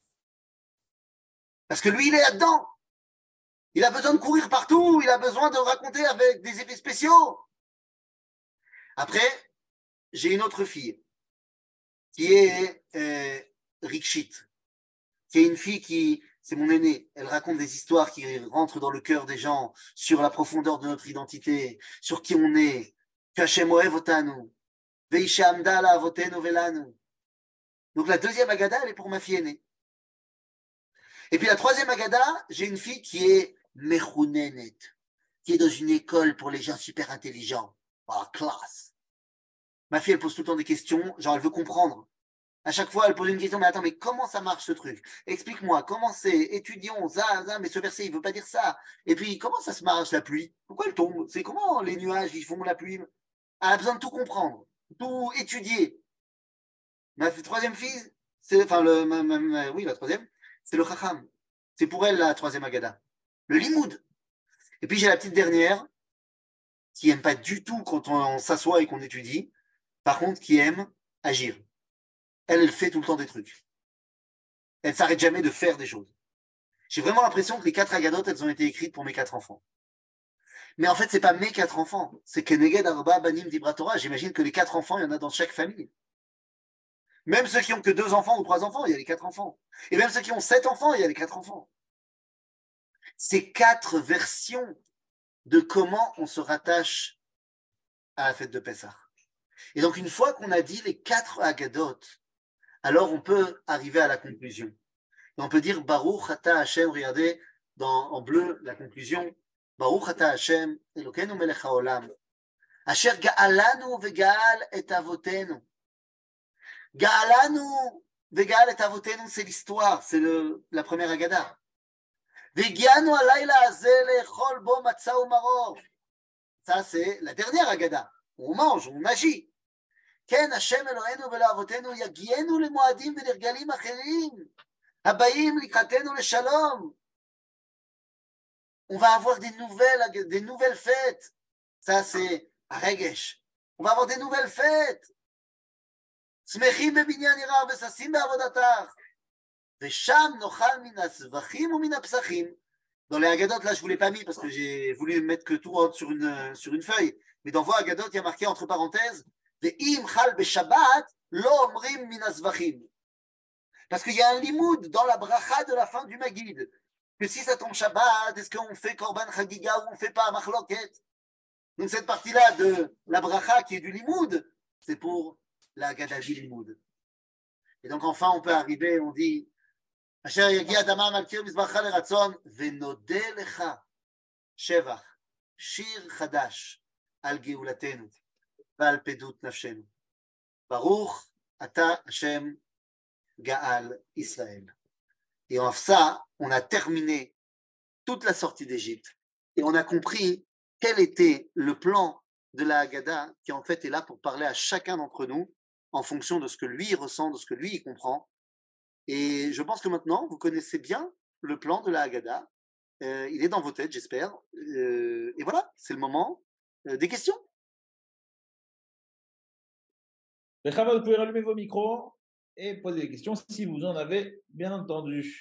Parce que lui, il est là-dedans. Il a besoin de courir partout. Il a besoin de raconter avec des effets spéciaux. Après, j'ai une autre fille qui est euh, Rikshit, qui est une fille qui, c'est mon aînée, elle raconte des histoires qui rentrent dans le cœur des gens sur la profondeur de notre identité, sur qui on est. Kashem ohev otanu, veisha amda la avotenu velanu. Donc la deuxième Agada, elle est pour ma fille aînée. Et puis la troisième Agada, j'ai une fille qui est Mechounenet, qui est dans une école pour les gens super intelligents. Ah, classe. Ma fille, elle pose tout le temps des questions, genre elle veut comprendre. À chaque fois, elle pose une question, mais attends, mais comment ça marche ce truc? Explique-moi, comment c'est? Étudions, ça, ça, mais ce verset, il veut pas dire ça. Et puis, comment ça se marche, la pluie? Pourquoi elle tombe? C'est comment les nuages, ils font la pluie? Elle a besoin de tout comprendre, tout étudier. Ma troisième fille, c'est, enfin, le, ma, ma, ma, oui, la troisième, c'est le Chacham. C'est pour elle la troisième Agada. Le Limoud. Et puis, j'ai la petite dernière, qui aime pas du tout quand on, on s'assoit et qu'on étudie. Par contre, qui aime agir. Elle, elle fait tout le temps des trucs. Elle ne s'arrête jamais de faire des choses. J'ai vraiment l'impression que les quatre Agadot, elles ont été écrites pour mes quatre enfants. Mais en fait, ce n'est pas mes quatre enfants. C'est Keneged Arba Banim Dibra Torah. J'imagine que les quatre enfants, il y en a dans chaque famille. Même ceux qui ont que deux enfants ou trois enfants, il y a les quatre enfants. Et même ceux qui ont sept enfants, il y a les quatre enfants. C'est quatre versions de comment on se rattache à la fête de Pessah. Et donc, une fois qu'on a dit les quatre Agadot, alors on peut arriver à la conclusion. Et on peut dire Baruch Ata Hashem, regardez dans, en bleu la conclusion. Baruch Ata Hashem, Elokeinu melech haolam, Asher ga'alanu ve'ga'al et avotenu. Ga'alanu ve'ga'al et avotenu, c'est l'histoire, c'est le, la première Agada. Ve'gianu alayla hazeh le'echol bo matzah u'maror. Ça, c'est la dernière Agada. On mange, on agit. כן, השם אלוהינו ולאבותינו יגיענו למועדים ולרגלים אחרים, הבאים לקראתנו לשלום. On va avoir des nouvelles, des nouvelles fêtes. Ça, c'est הרגש. On va avoir des nouvelles fêtes. שמחים בבניין עירך וששים בעבודתך. ושם נאכל מן הזבחים ומן הפסחים. Dans les Agadot, là, je ne vous l'ai pas mis parce que j'ai voulu mettre que tout sur une, sur une feuille. Mais dans vos Agadot, il y a marqué entre parenthèses ואם חל בשבת, לא אומרים מן הזבחים. Parce qu'il y a un limoud dans la bracha de la fin du Magid. Que si ça tombe Shabbat, est-ce qu'on fait Korban Chagiga ou on ne fait pas Machloket? Donc cette partie-là de la bracha qui est du limoud, c'est pour la Haggadah du limoud. Et donc enfin, on peut arriver, on dit Asher yagia damam al kir mizbacha leratzon, venode lecha shevach, shir chadash, al geulatenu. ועל פדות נפשנו. ברוך אתה השם גאל ישראל. Et en ça, on a terminé toute la sortie d'Égypte et on a compris quel était le plan de la Haggadah qui en fait est là pour parler à chacun d'entre nous en fonction de ce que lui ressent, de ce que lui il comprend. Et je pense que maintenant, vous connaissez bien le plan de la Haggadah. Euh, il est dans vos têtes, j'espère. Euh, et voilà, c'est le moment euh, des questions. Vous pouvez rallumer vos micros et poser des questions si vous en avez bien entendu.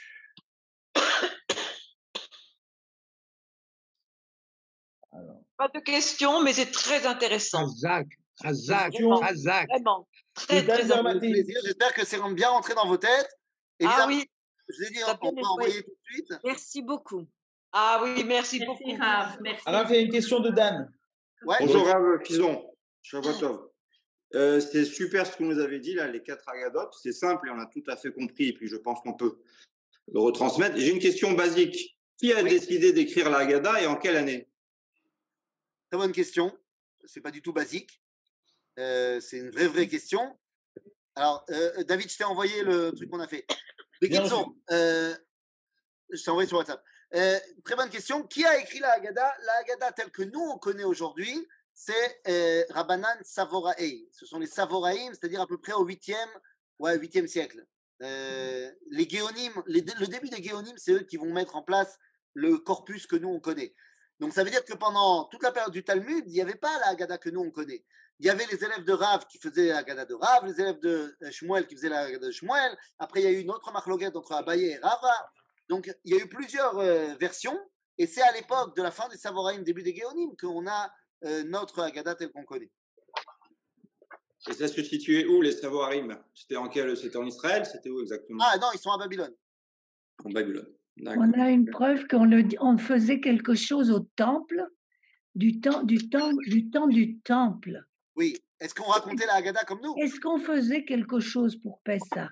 Alors. Pas de questions, mais c'est très intéressant. Hazak, Hazak, Vraiment, Hazak. vraiment. Très, très intéressant. J'espère que c'est bien rentré dans vos têtes. Évidemment, Ah oui. je l'ai dit, Ça on peut peut envoyer tout de suite. Merci beaucoup. Ah oui, merci, Merci beaucoup. Rav, merci. Alors, il y a une question de Dan. Ouais. Bonjour Rav Fison, Shavuot. Euh, c'est super ce que vous nous avez dit, là, les quatre Agadot. C'est simple et on a tout à fait compris. Et puis je pense qu'on peut le retransmettre. J'ai une question basique. Qui a Oui. décidé d'écrire la Haggadah et en quelle année? Très bonne question. C'est pas du tout basique. Euh, c'est une vraie, vraie question. Alors, euh, David, je t'ai envoyé le truc qu'on a fait. Mais Bien Kitson, euh, je t'ai envoyé sur WhatsApp. Euh, très bonne question. Qui a écrit la Haggadah? La Haggadah telle que nous on connaît aujourd'hui, c'est euh, Rabbanan Savoraï. Ce sont les Savoraïm, c'est-à-dire à peu près au huitième ouais, huitième siècle. Euh, les Géonim, les, le début des Géonim, c'est eux qui vont mettre en place le corpus que nous on connaît. Donc ça veut dire que pendant toute la période du Talmud, il n'y avait pas la Haggadah que nous on connaît. Il y avait les élèves de Rav qui faisaient la Haggadah de Rav, les élèves de Shmuel qui faisaient la Haggadah de Shmuel. Après, il y a eu une autre marloquette entre Abaye et Rava. Donc il y a eu plusieurs euh, versions. Et c'est à l'époque de la fin des Savoraïm, début des Géonim, qu'on a euh, notre Haggadah telle qu'on connaît. Et ça se situait où, les Savorarim? C'était en quel? C'était en Israël? C'était où exactement? Ah non, ils sont à Babylone. En Babylone. D'accord. On a une preuve qu'on le, on faisait quelque chose au temple, du temps du, temps, du temps du temple. Oui. Est-ce qu'on racontait la Haggadah comme nous? Est-ce qu'on faisait quelque chose pour Pessah?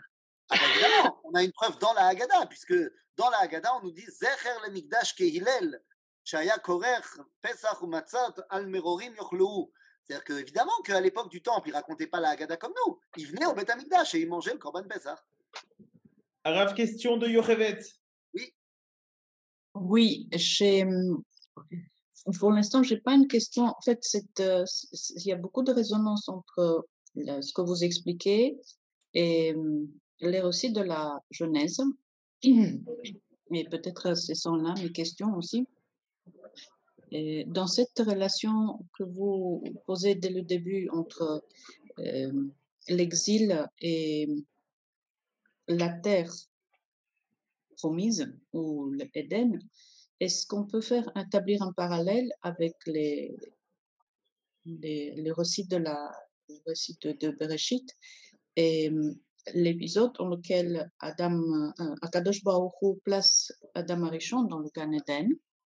Ah ben évidemment, on a une preuve dans la Haggadah, puisque dans la Haggadah, on nous dit Zecher le Mikdash kehilel, shaya korer, pesach ou matzat al merorim yochlou. C'est-à-dire que, évidemment, qu'à l'époque du Temple, ils ne racontaient pas la Haggadah comme nous. Ils venaient au Beth Amikdash et ils mangeaient le Korban Pesach. Arav, question de Yochevet. Oui. Oui, j'ai. Pour l'instant, je n'ai pas une question. En fait, c'est, euh, c'est- il y a beaucoup de résonance entre euh, ce que vous expliquez et euh, les récits de la Genèse. Et peut-être ce sont là mes questions aussi. Et dans cette relation que vous posez dès le début entre euh, l'exil et la terre promise ou l'Éden, est-ce qu'on peut faire établir un parallèle avec les, les, les récits de la les récits de, de Bereshit et euh, l'épisode dans lequel Adam, euh, Akadosh Baruch Hu place Adam Arishon dans le Gan Eden.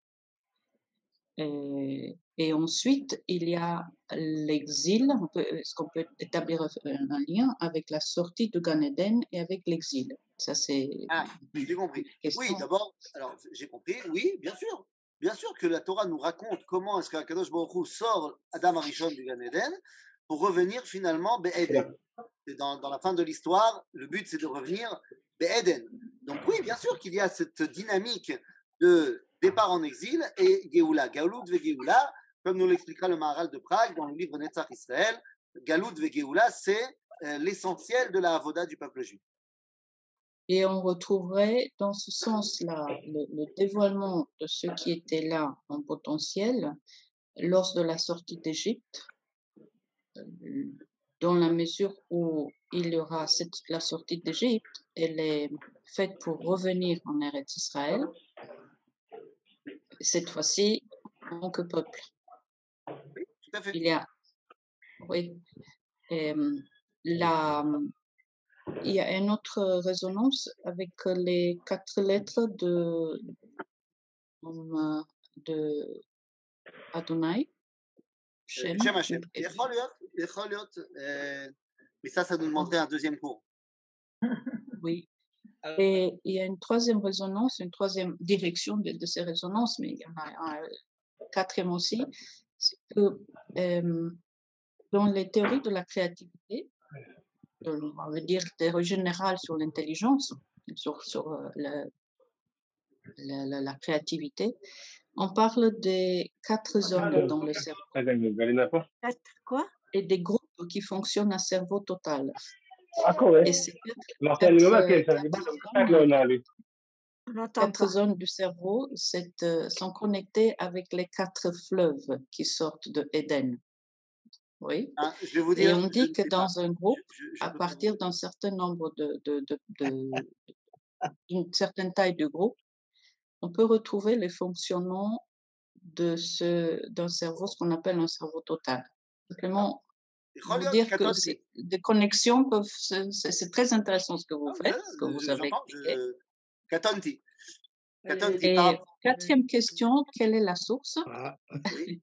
Et, et ensuite, il y a l'exil. On peut- Est-ce qu'on peut établir un, un lien avec la sortie du Gan Eden et avec l'exil? Ça, c'est Ah, j'ai compris. une question. Oui, d'abord, alors j'ai compris, oui, bien sûr. Bien sûr que la Torah nous raconte comment est-ce qu'Akadosh Baruch Hu sort Adam Arishon du Gan Eden pour revenir finalement Be'eden. Et dans, dans la fin de l'histoire, le but c'est de revenir Be'eden. Donc oui, bien sûr qu'il y a cette dynamique de départ en exil et Géoula, Galout ve Géoula, comme nous l'expliquera le Maharal de Prague dans le livre Netzach Israël. Galout ve Géoula, c'est euh, l'essentiel de la avoda du peuple juif. Et on retrouverait dans ce sens-là le, le dévoilement de ce qui était là en potentiel lors de la sortie d'Égypte, euh, dans la mesure où il y aura cette, la sortie d'Égypte, elle est faite pour revenir en Eretz Israël, cette fois-ci en tant que peuple. Tout à fait. Il y a, oui, euh, la, il y a une autre résonance avec les quatre lettres de, de Adonai. Shem Shem. Hashem. יכול להיות, יכול להיות, euh, mais ça, ça nous demanderait un deuxième cours. Oui. Et il y a une troisième résonance, une troisième direction de, de ces résonances, mais il y en a un quatrième aussi, c'est que euh, dans les théories de la créativité, de, on va dire théorie générale sur l'intelligence, sur, sur euh, la, la, la, la créativité, on parle des quatre zones dans le cerveau. Quatre quoi? Et des groupes qui fonctionnent à cerveau total. Et ces quatre, quatre, quatre zones du cerveau c'est, euh, sont connectées avec les quatre fleuves qui sortent de Éden. Oui. Ah, je vais vous Et dire, on je dit ne que sais dans pas. un groupe, Je- je- je à peux pas vous partir dire. d'un certain nombre de, de, de, de- d'une certaine taille de groupe, on peut retrouver les fonctionnements de ce, d'un cerveau, ce qu'on appelle un cerveau total. Simplement, יכול vous להיות, dire que קטונתי. c'est- des connexions peuvent, se- c'est c'est très intéressant ce que vous Ah, faites, בסדר, ce que vous je- avez j'entends, expliqué. je- קטונתי. קטונתי, Et par- quatrième question, quelle est la source? oui.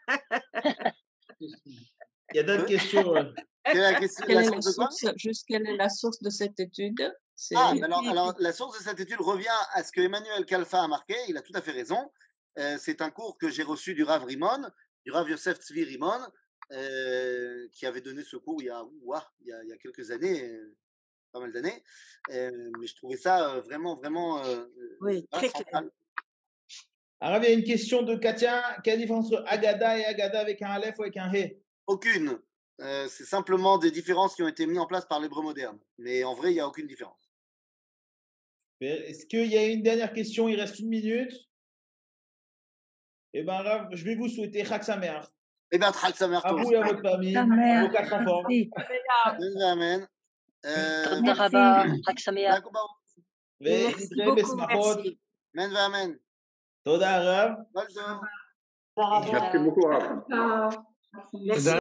Il y a d'autres questions. euh. Quelle est la, question- Quelle la est la source de quoi? source, juste quelle est la source de cette étude? C'est Ah, ben alors, alors, la source de cette étude revient à ce que Emmanuel Kalfa a marqué, il a tout à fait raison. Euh, c'est un cours que j'ai reçu du Rav Rimon, du Rav Yosef Tzvi Rimon, euh, qui avait donné ce cours il y a, ouah, il y a, il y a quelques années, euh, pas mal d'années. Euh, mais je trouvais ça euh, vraiment, vraiment euh, Oui, euh, très central. Alors, il y a une question de Katia. Quelle est la différence entre Agada et Agada avec un Aleph ou avec un He? Aucune. Euh, c'est simplement des différences qui ont été mises en place par l'hébreu moderne. Mais en vrai, il n'y a aucune différence. Est-ce qu'il y a une dernière question? Il reste une minute. Eh bien, Rav, je vais vous souhaiter Chag Sameach. Eh bien, Chag Sameach À toi vous aussi. et à votre famille, à Sameach. vos quatre enfants. Merci. Amen, amen. Euh, תודה Merci. רבה, חג שמח. Jacob Baruch. Merci ונתראה beaucoup, בשמחות. merci. Amen, amen. תודה, רב. Kol tov. Merci beaucoup, Rav. Merci.